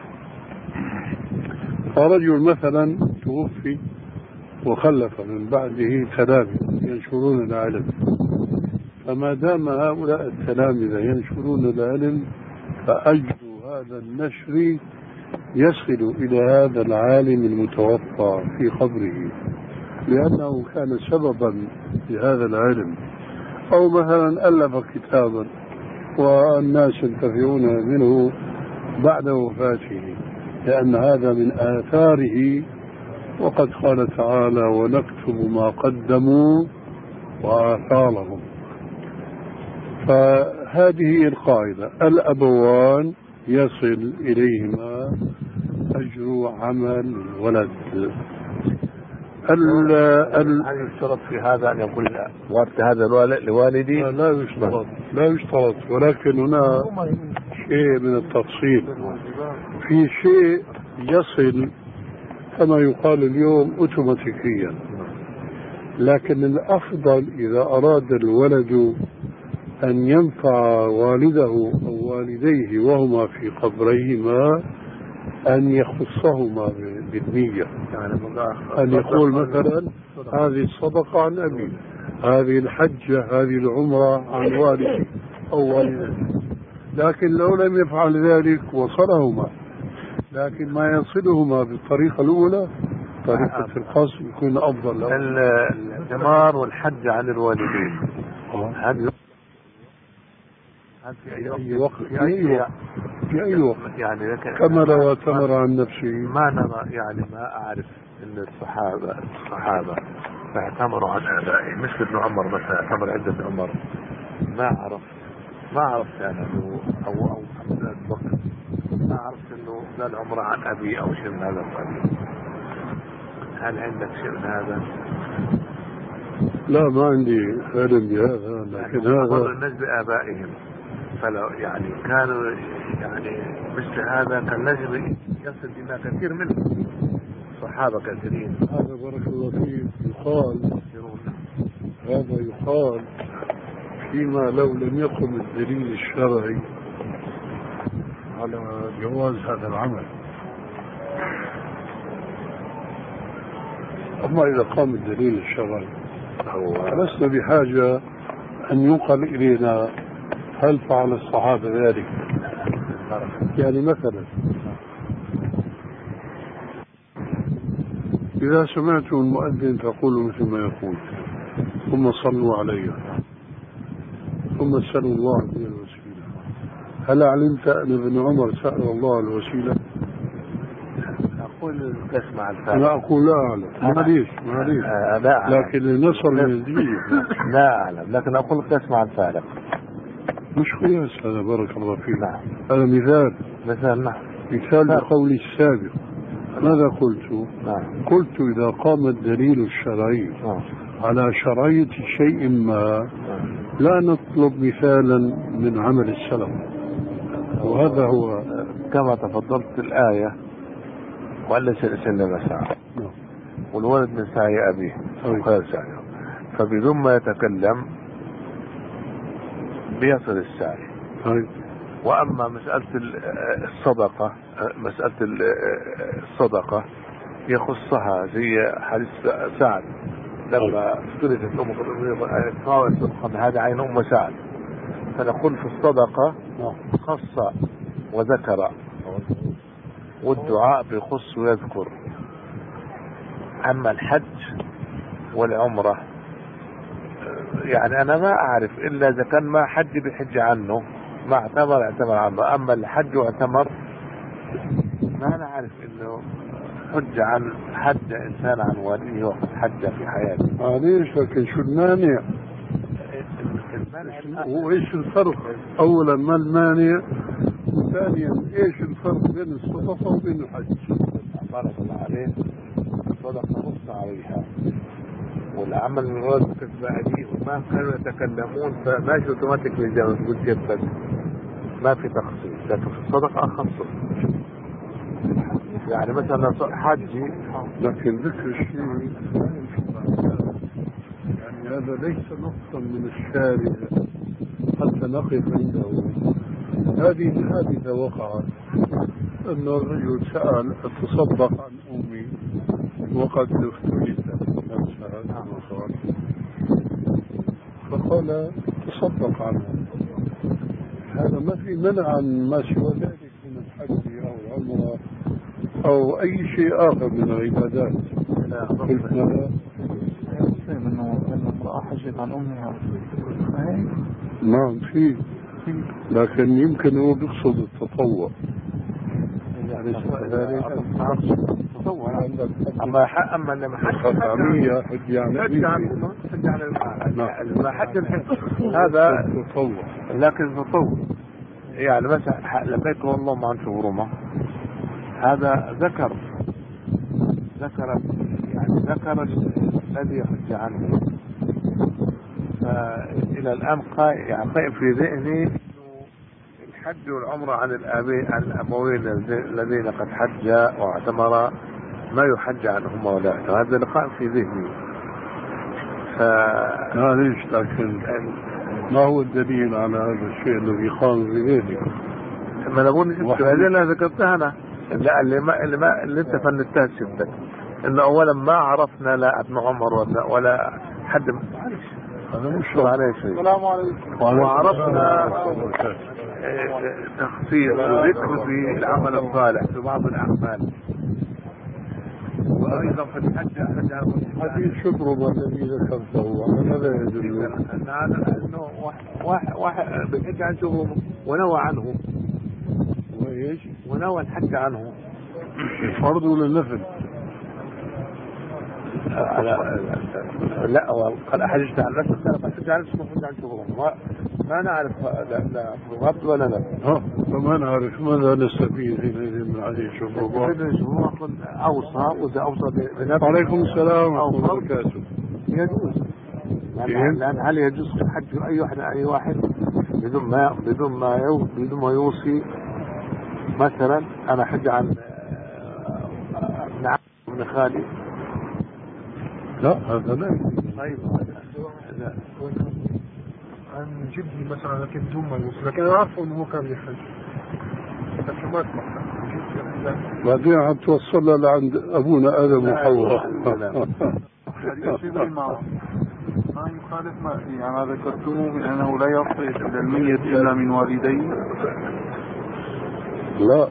Speaker 1: فرجل مثلا توفي وخلف من بعده تلاميذ ينشرون العلم، فما دام هؤلاء التلاميذ ينشرون العلم فأجر هذا النشر يصل إلى هذا العالم المتوفى في قبره، لأنه كان سببا لهذا العلم. أو مثلا ألف كتابا والناس ينتفعون منه بعد وفاته، لأن هذا من آثاره. وقد قال تعالى: ونكتب ما قدموا وآثارهم. فهذه القاعدة: الأبوان يصل إليهما أجر عمل الولد.
Speaker 7: هل يشترط في هذا أن يقول وارث هذا لوالدي؟
Speaker 1: لا يشترط، لا يشترط، ولكن هنا شيء من التفصيل. في شيء يصل كما يقال اليوم اوتوماتيكيا، لكن الأفضل إذا أراد الولد أن ينفع والده أو والديه وهما في قبريهما أن يخصهما بالنية. أن يقول مثلا: هذه الصدقة عن أبي، هذه الحجة، هذه العمرة عن والدي أو والدتي. لكن لو لم يفعل ذلك وصلهما، لكن ما يصلهما بالطريقة الأولى طريقة القصد يكون أفضل له.
Speaker 7: الثمار والحج عن الوالدين هذه
Speaker 1: في أي وقت في أي وقت في أي وقت يعني كما لو اعتمر عن نفسه.
Speaker 7: ما نرى يعني ما أعرف أن الصحابة الصحابة اعتمروا عن آبائهم، مثل ابن عمر مثلا اعتمر عند ابن عمر. ما عرف ما عرفت أنا أنه أو أو عبد بكر ما عرفت أنه قال عمره عن أبي أو شيء من هذا القبيل. هل عندك شيء من هذا؟
Speaker 1: لا، ما عندي علم بهذا، لكن هذا
Speaker 7: الناس بآبائهم، فلو يعني كانوا يعني مثل هذا كان لازم يصل إلى كثير منهم صحابة كثيرين.
Speaker 1: هذا بارك الله فيك يقال هذا يقال فيما لو لم يقم الدليل الشرعي على جواز هذا العمل. أما إذا قام الدليل الشرعي لسنا بحاجة أن ينقل إلينا هل فعل الصحابة ذلك؟ يعني مثلا إذا سمعتم المؤذن تقولوا مثل ما يقول ثم صلوا علي ثم سألوا الله لي الوسيلة. هل علمت أن ابن عمر سأل الله الوسيلة؟
Speaker 7: أقول تسمع الفارق.
Speaker 1: أنا أقول لا أعلم. معليش معليش لكن لنصل من الدين
Speaker 7: لا أعلم، لكن أقول تسمع الفارق.
Speaker 1: مش قياس هذا، بارك الله فيك.
Speaker 7: نعم.
Speaker 1: هذا مثال
Speaker 7: مثال. نعم.
Speaker 1: مثال لقولي السابق. ماذا قلت؟
Speaker 7: نعم.
Speaker 1: قلت إذا قام الدليل الشرعي
Speaker 7: نعم.
Speaker 1: على شرعية شيء ما لا نطلب مثالا من عمل السلف، وهذا هو
Speaker 7: كما تفضلت الآية وأن ليس الإنسان مسعى والولد من سعي أبيه قال سعيه، فبدون ما يتكلم بيصل السعي. وأما مسألة الصدقة مسألة الصدقة يخصها زي حديث سعد لما افترضت أم قاوة الصدقة هذا عين أم سعد، فنقول في الصدقة خص وذكر، والدعاء بيخص ويذكر. أما الحج والعمرة يعني أنا ما أعرف إلا إذا كان ما حج بحج عنه ما اعتمر اعتمر عنه، أما الحج واعتمر ما نعرف إنه حج عن حج إنسان عن واليه وقد حج في حياته.
Speaker 1: معليش لكن شو المانع؟ وإيش الفرق؟ أولا ما المانع؟ وثانيا إيش الفرق بين الصدقة وبين الحج؟
Speaker 7: بارك الله عليه. الصدقة نص عليها والعمل من غير كسب أهليه وما كانوا يتكلمون فماشي اوتوماتيك للجامعة تقول جبت ما في تخصيص، لكن في الصدقة أخصص. يعني مثلا حجي
Speaker 1: لكن ذكر الشيء يعني هذا ليس نقصا من الشارع حتى نقف عنده. هذه حادثة وقعت أن الرجل سأل تصدق عن أمي وقد افترست نفسها فقال تصدق عنها. هذا ما في منع عن ما سوى ذلك من الحج أو العمرة أو أي شيء آخر من العبادات. قلت لا
Speaker 8: انه امرأة حجت عن امها.
Speaker 1: نعم في، لكن يمكن هو بيقصد التطوع.
Speaker 7: يعني تطوع اما حق اما لما حج
Speaker 1: عامية حج يعني
Speaker 7: حج عن حج عن ما حج الحج هذا
Speaker 1: تطوع،
Speaker 7: لكن تطوع يعني مثلا لبيك والله ما عنده غرمة هذا ذكر ذكر يعني ذكر الذي يحج عنه. فإلى الآن يعني قائم في ذهني إنه الحج والعمرة عن الآبين عن الأبوين الذين قد حجا واعتمرا ما يحج عنهم ولاده، هذا اللي قائم في ذهني. ف
Speaker 1: معليش لكن ما هو الدليل على هذا الشيء الذي قام في ذهنك؟
Speaker 7: ما نقول هذه اللي ذكرتها أنا لا اللي ما اللي ما اللي انت فندتها سبتك انه اولا ما عرفنا لا ابن عمر ولا ولا حد معلش
Speaker 1: هذا مش
Speaker 7: عليه شيء. السلام عليكم. وعرفنا تخصيص وذكر في العمل الصالح في بعض الاعمال وايضا في الحج حج
Speaker 1: حديث شبرمة الذي ذكرته على ماذا يدل؟
Speaker 7: انه واحد واحد بيحج عن شبرمة ونوى عنه
Speaker 1: وايش؟
Speaker 7: ونوى الحج عنه.
Speaker 1: الفرض ولا النفل؟
Speaker 7: لا قال حجت عن نفسه قال حج عن نفسه حج عن شبرمة ما نعرف لا لا فرض ولا لا.
Speaker 1: ها فما نعرف ماذا نستفيد من هذه الشبرمة؟
Speaker 7: اوصى واذا اوصى بنفسه.
Speaker 1: عليكم السلام ورحمة الله وبركاته.
Speaker 7: يجوز لأن هل يجوز حج أي واحد أي واحد بدون ما بدون ما يو بدون ما يوصي؟ مثلا أنا حج عن ابن عم ابن خالي
Speaker 1: لا هذا لا.
Speaker 7: طيب هذا
Speaker 3: عن جدي مثلا لكن بدون ما يوصي، لكن أنا أعرف إنه هو كان يحج لكن ما أسمع.
Speaker 1: بعدين حتوصلنا لعند أبونا آدم وحواء.
Speaker 8: ما يخالف ما يعني ما ذكرتموه من أنه لا يصل إلى الميت إلا من والديه؟
Speaker 1: لا،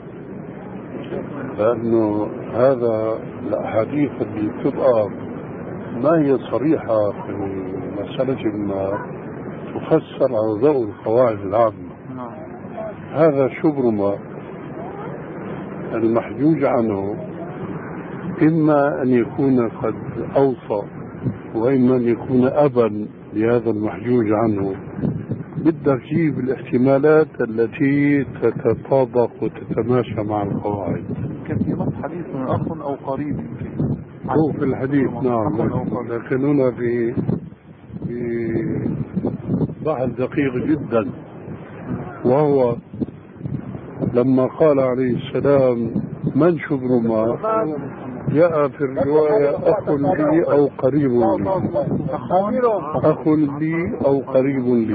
Speaker 1: لأنه هذا الأحاديث اللي تبقى ما هي صريحة في مسألة ما تفسر على ضوء القواعد العامة. هذا شبرمة المحجوج عنه إما أن يكون قد أوصى وإما أن يكون أبا لهذا المحجوج عنه. بدك تجيب الاحتمالات التي تتطابق وتتماشى مع القواعد.
Speaker 8: كان في نص حديث من أخ أو قريب يمكن
Speaker 1: هو في الحديث نعم، لكن هنا في في بحث دقيق جدا، وهو لما قال عليه السلام من شبرما جاء في الرواية أخ لي أو قريب لي، أخ لي أو قريب لي.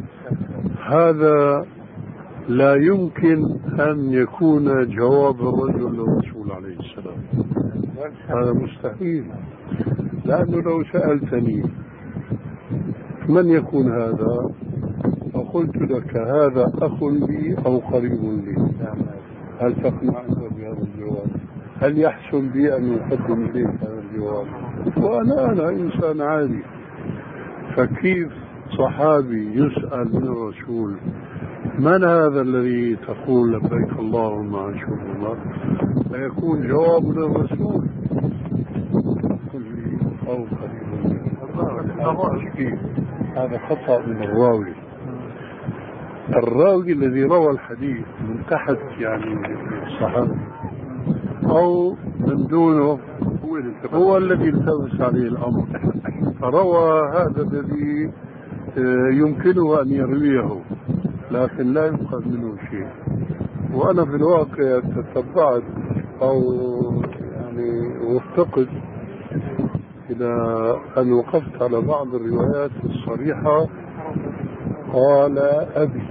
Speaker 1: هذا لا يمكن أن يكون جواب الرجل للرسول عليه السلام، هذا مستحيل. لأنه لو سألتني من يكون هذا فقلت لك هذا أخ لي أو قريب لي، هل تقنع أنت بهذا الجواب؟ هل يحسن بي أن يقدم إليك هذا الجواب؟ وأنا أنا إنسان عادي، فكيف صحابي يسأل من الرسول من هذا الذي تقول لبيك اللهم عن شبرما، فيكون جواب للرسول قل لي أو قريب لي. هذا خطأ من الراوي. الراوي الذي روى الحديث من تحت يعني الصحابة أو من دونه هو الذي التبس عليه الأمر، فروى هذا الذي يمكنه أن يرويه لكن لا يؤخذ منه شيء. وأنا في الواقع تتبعت أو يعني وافتقد إلى أن وقفت على بعض الروايات الصريحة قال أبي،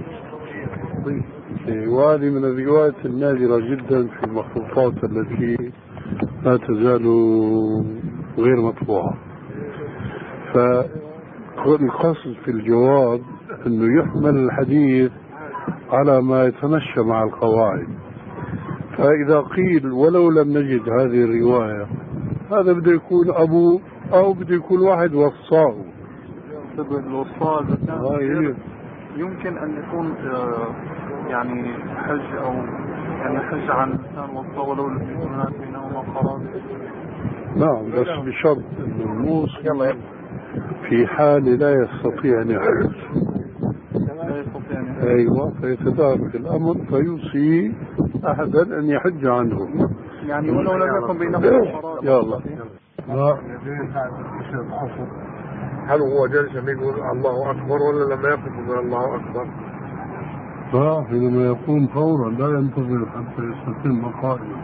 Speaker 1: وهذه من الروايات النادرة جدا في المخطوطات التي لا تزال غير مطبوعة. فالقصد في الجواب أنه يحمل الحديث على ما يتمشى مع القواعد. فإذا قيل ولو لم نجد هذه الرواية هذا بده يكون أبوه أو بده يكون واحد وصاه.
Speaker 8: الوصاء يمكن أن يكون يعني حج أو يعني حج عن إنسان وصى ولو لم يكن هناك بينهما قرار.
Speaker 1: نعم، بس بشرط أن الموصي في حال لا يستطيع أن يحج. أيوة، فيتدارك الأمر فيوصي أحدا أن يحج عنه،
Speaker 8: يعني ولو لم يكن بينهما قرار.
Speaker 1: يلا لا.
Speaker 7: هل هو جالس يقول الله أكبر ولا لما يقف يقول الله أكبر؟
Speaker 1: لا، حينما يقوم فورا لا ينتظر حتى يستتم قائما.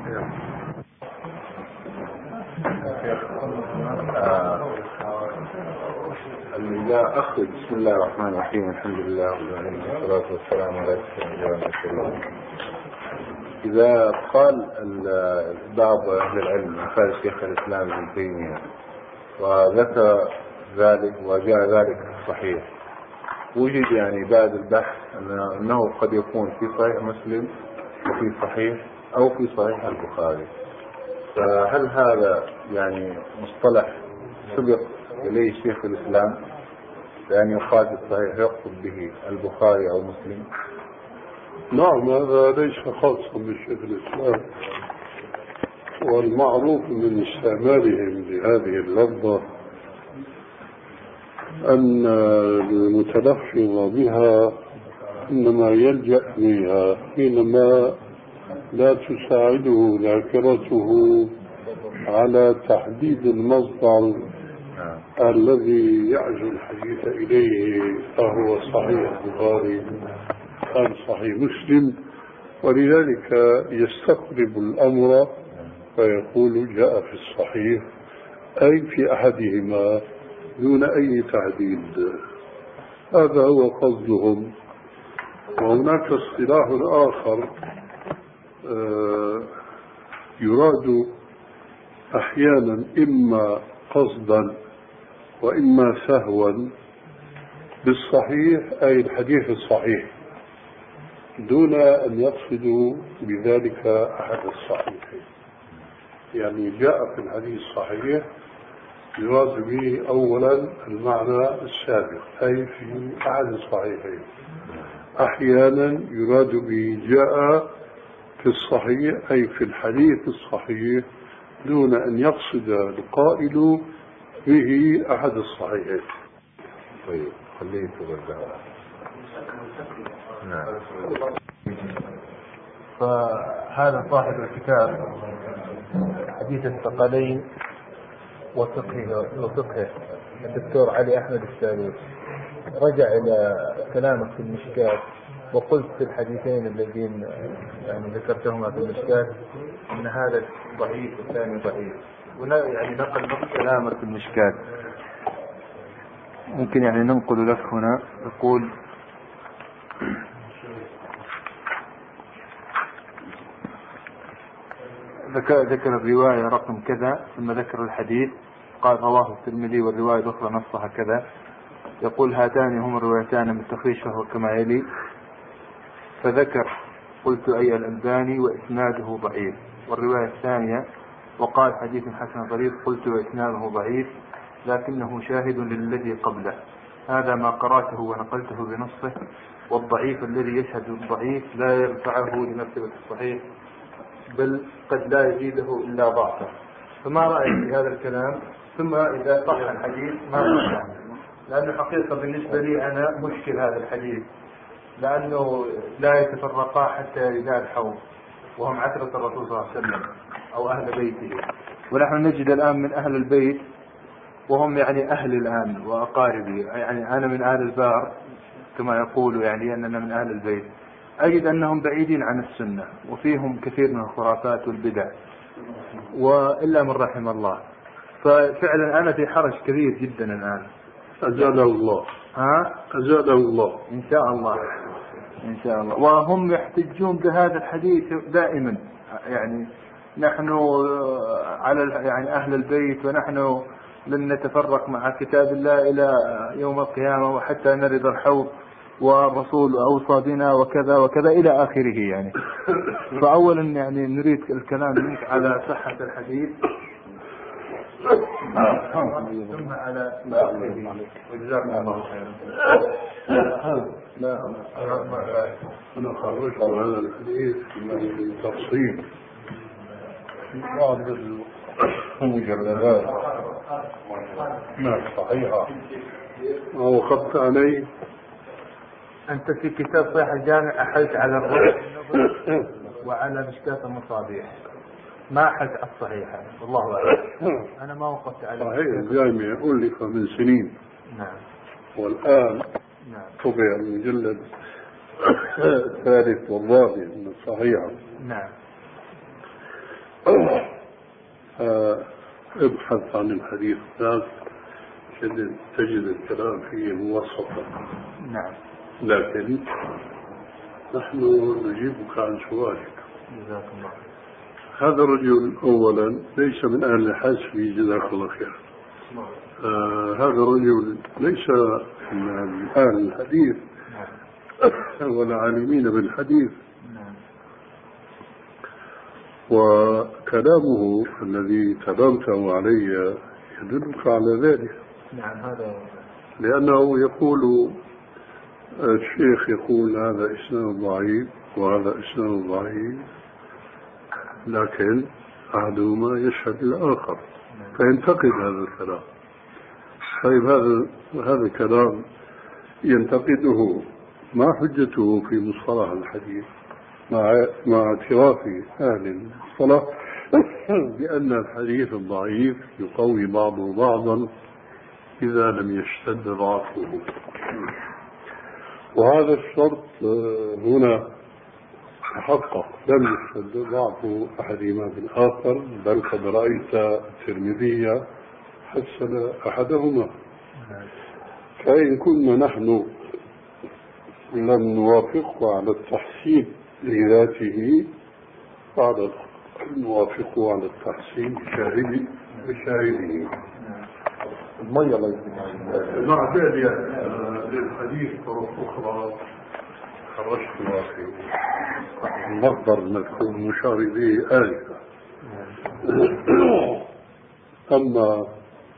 Speaker 2: يا أخي بسم الله الرحمن الرحيم، الحمد لله والصلاة والسلام على رسول الله. إذا قال بعض أهل العلم مثال شيخ الإسلام ابن تيمية وذكر ذلك وجاء ذلك صحيح، وجد يعني بعد البحث أنه قد يكون في صحيح مسلم وفي صحيح أو في صحيح البخاري، فهل هذا يعني مصطلح سبق إليه شيخ الإسلام لأن يقال الصحيح يقصد به البخاري أو مسلم؟
Speaker 1: نعم، هذا ليس خاصا بشيخ الإسلام، والمعروف من استعمالهم لهذه اللفظة أن المتلفظ بها إنما يلجأ إليها حينما لا تساعده ذاكرته على تحديد المصدر الذي يعزو الحديث إليه، فهو صحيح البخاري أم صحيح مسلم، ولذلك يستقرب الأمر فيقول جاء في الصحيح أي في أحدهما دون أي تعديل. هذا هو قصدهم. وهناك اصطلاح آخر يراد أحيانا إما قصدا وإما سهوا بالصحيح أي الحديث الصحيح دون أن يقصدوا بذلك أحد الصحيحين. يعني جاء في الحديث الصحيح يراد به أولا المعنى السابق أي في أحد الصحيحين. أحيانا يراد به جاء في الصحيح أي في الحديث الصحيح دون أن يقصد القائل به أحد الصحيحين.
Speaker 7: طيب خليه تبدأ. نعم.
Speaker 6: فهذا صاحب الكتاب حديث الثقلين وفقهه وفقهه الدكتور علي أحمد السالوس رجع إلى كلامك في المشكات وقلت في الحديثين الذين يعني ذكرتهما في المشكات أن هذا ضعيف والثاني ضعيف، ولا يعني نقل نص كلامك في المشكات. ممكن يعني ننقل لك هنا يقول ذكر الرواية رقم كذا ثم ذكر الحديث قال رواه الترمذي والرواية الأخرى نصها كذا. يقول هاتان هما الروايتان من تخريج فهو كما يلي، فذكر قلت أي الألباني وإسناده ضعيف، والرواية الثانية وقال حديث حسن غريب قلت وإسناده ضعيف لكنه شاهد للذي قبله. هذا ما قرأته ونقلته بنصه، والضعيف الذي يشهد الضعيف لا يرفعه لمرتبة الصحيح بل قد لا يزيده إلا ضعفه. فما رأيك في هذا الكلام؟ ثم إذا صح الحديث ما رأيك؟ لأنه حقيقة بالنسبة لي أنا مشكل هذا الحديث، لأنه لا يتفرقا حتى يزال الحوض وهم عترة الرسول صلى الله عليه وسلم أو أهل بيته، ونحن نجد الآن من أهل البيت وهم يعني أهل الآن وأقاربي، يعني أنا من أهل البار كما يقولوا يعني أننا من أهل البيت، أجد أنهم بعيدين عن السنة وفيهم كثير من الخرافات والبدع وإلا من رحم الله. ففعلا أنا في حرج كبير جدا الآن.
Speaker 1: أزاله الله.
Speaker 6: ها؟
Speaker 1: أزاله الله
Speaker 6: إن شاء الله إن شاء الله. وهم يحتجون بهذا الحديث دائما، يعني نحن على يعني أهل البيت ونحن لن نتفرق مع كتاب الله إلى يوم القيامة وحتى نرد الحوض والرسول أوصى بنا وكذا وكذا إلى آخره يعني. فأولا يعني نريد الكلام منك على صحة الحديث ثم على وجزاكم الله خيرا.
Speaker 1: لا أنا خرجت هذا الحديث بالتفصيل في بعض المجردات ما صحيحة أو خط عليه.
Speaker 6: أنت في كتاب صحيح الجامع أحلت على الرؤية وعلى مشكات المصابيح، ما أحلت على الصحيحة والله أعلم. أنا ما وقفت على
Speaker 1: صحيح الجامع ألف من سنين.
Speaker 6: نعم.
Speaker 1: والآن
Speaker 6: نعم.
Speaker 1: طبع المجلد الثالث والرابع من الصحيحة.
Speaker 6: نعم.
Speaker 1: ابحث عن الحديث ذاك تجد الكلام فيه موسطا.
Speaker 6: نعم.
Speaker 1: لكن نحن نجيبك عن سؤالك.
Speaker 6: جزاك الله.
Speaker 1: هذا الرجل أولا ليس من أهل الحسب جزاك الله خير. آه هذا الرجل ليس من أهل الحديث ولا عالمين بالحديث. وكلامه الذي تلمته علي يدلك على ذلك.
Speaker 6: نعم. هذا
Speaker 1: لأنه يقول الشيخ يقول هذا إسناد ضعيف وهذا إسناد ضعيف، لكن أحدهما يشهد الآخر فينتقد هذا الكلام. طيب هذا هذا الكلام ينتقده، ما حجته في مصطلح الحديث مع مع اعتراف أهل المصطلح بأن الحديث الضعيف يقوي بعضه بعضا إذا لم يشتد ضعفه. وهذا الشرط هنا تحقق، لم يشتد ضعف أحدهما بالآخر، بل قد رأيت الترمذي حسن أحدهما. فإن كنا نحن لم نوافقه على التحسين لذاته فعلى نوافقه على التحسين بشاهده.
Speaker 3: المية الله يسلمك.
Speaker 1: مع ذلك للحديث طرق أخرى خرجتها في المصدر المذكور المشار إليه آنفا. أما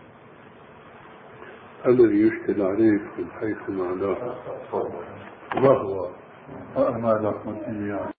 Speaker 1: الذي يشكل عليك من حيث معناه وهو أعمالكم إياه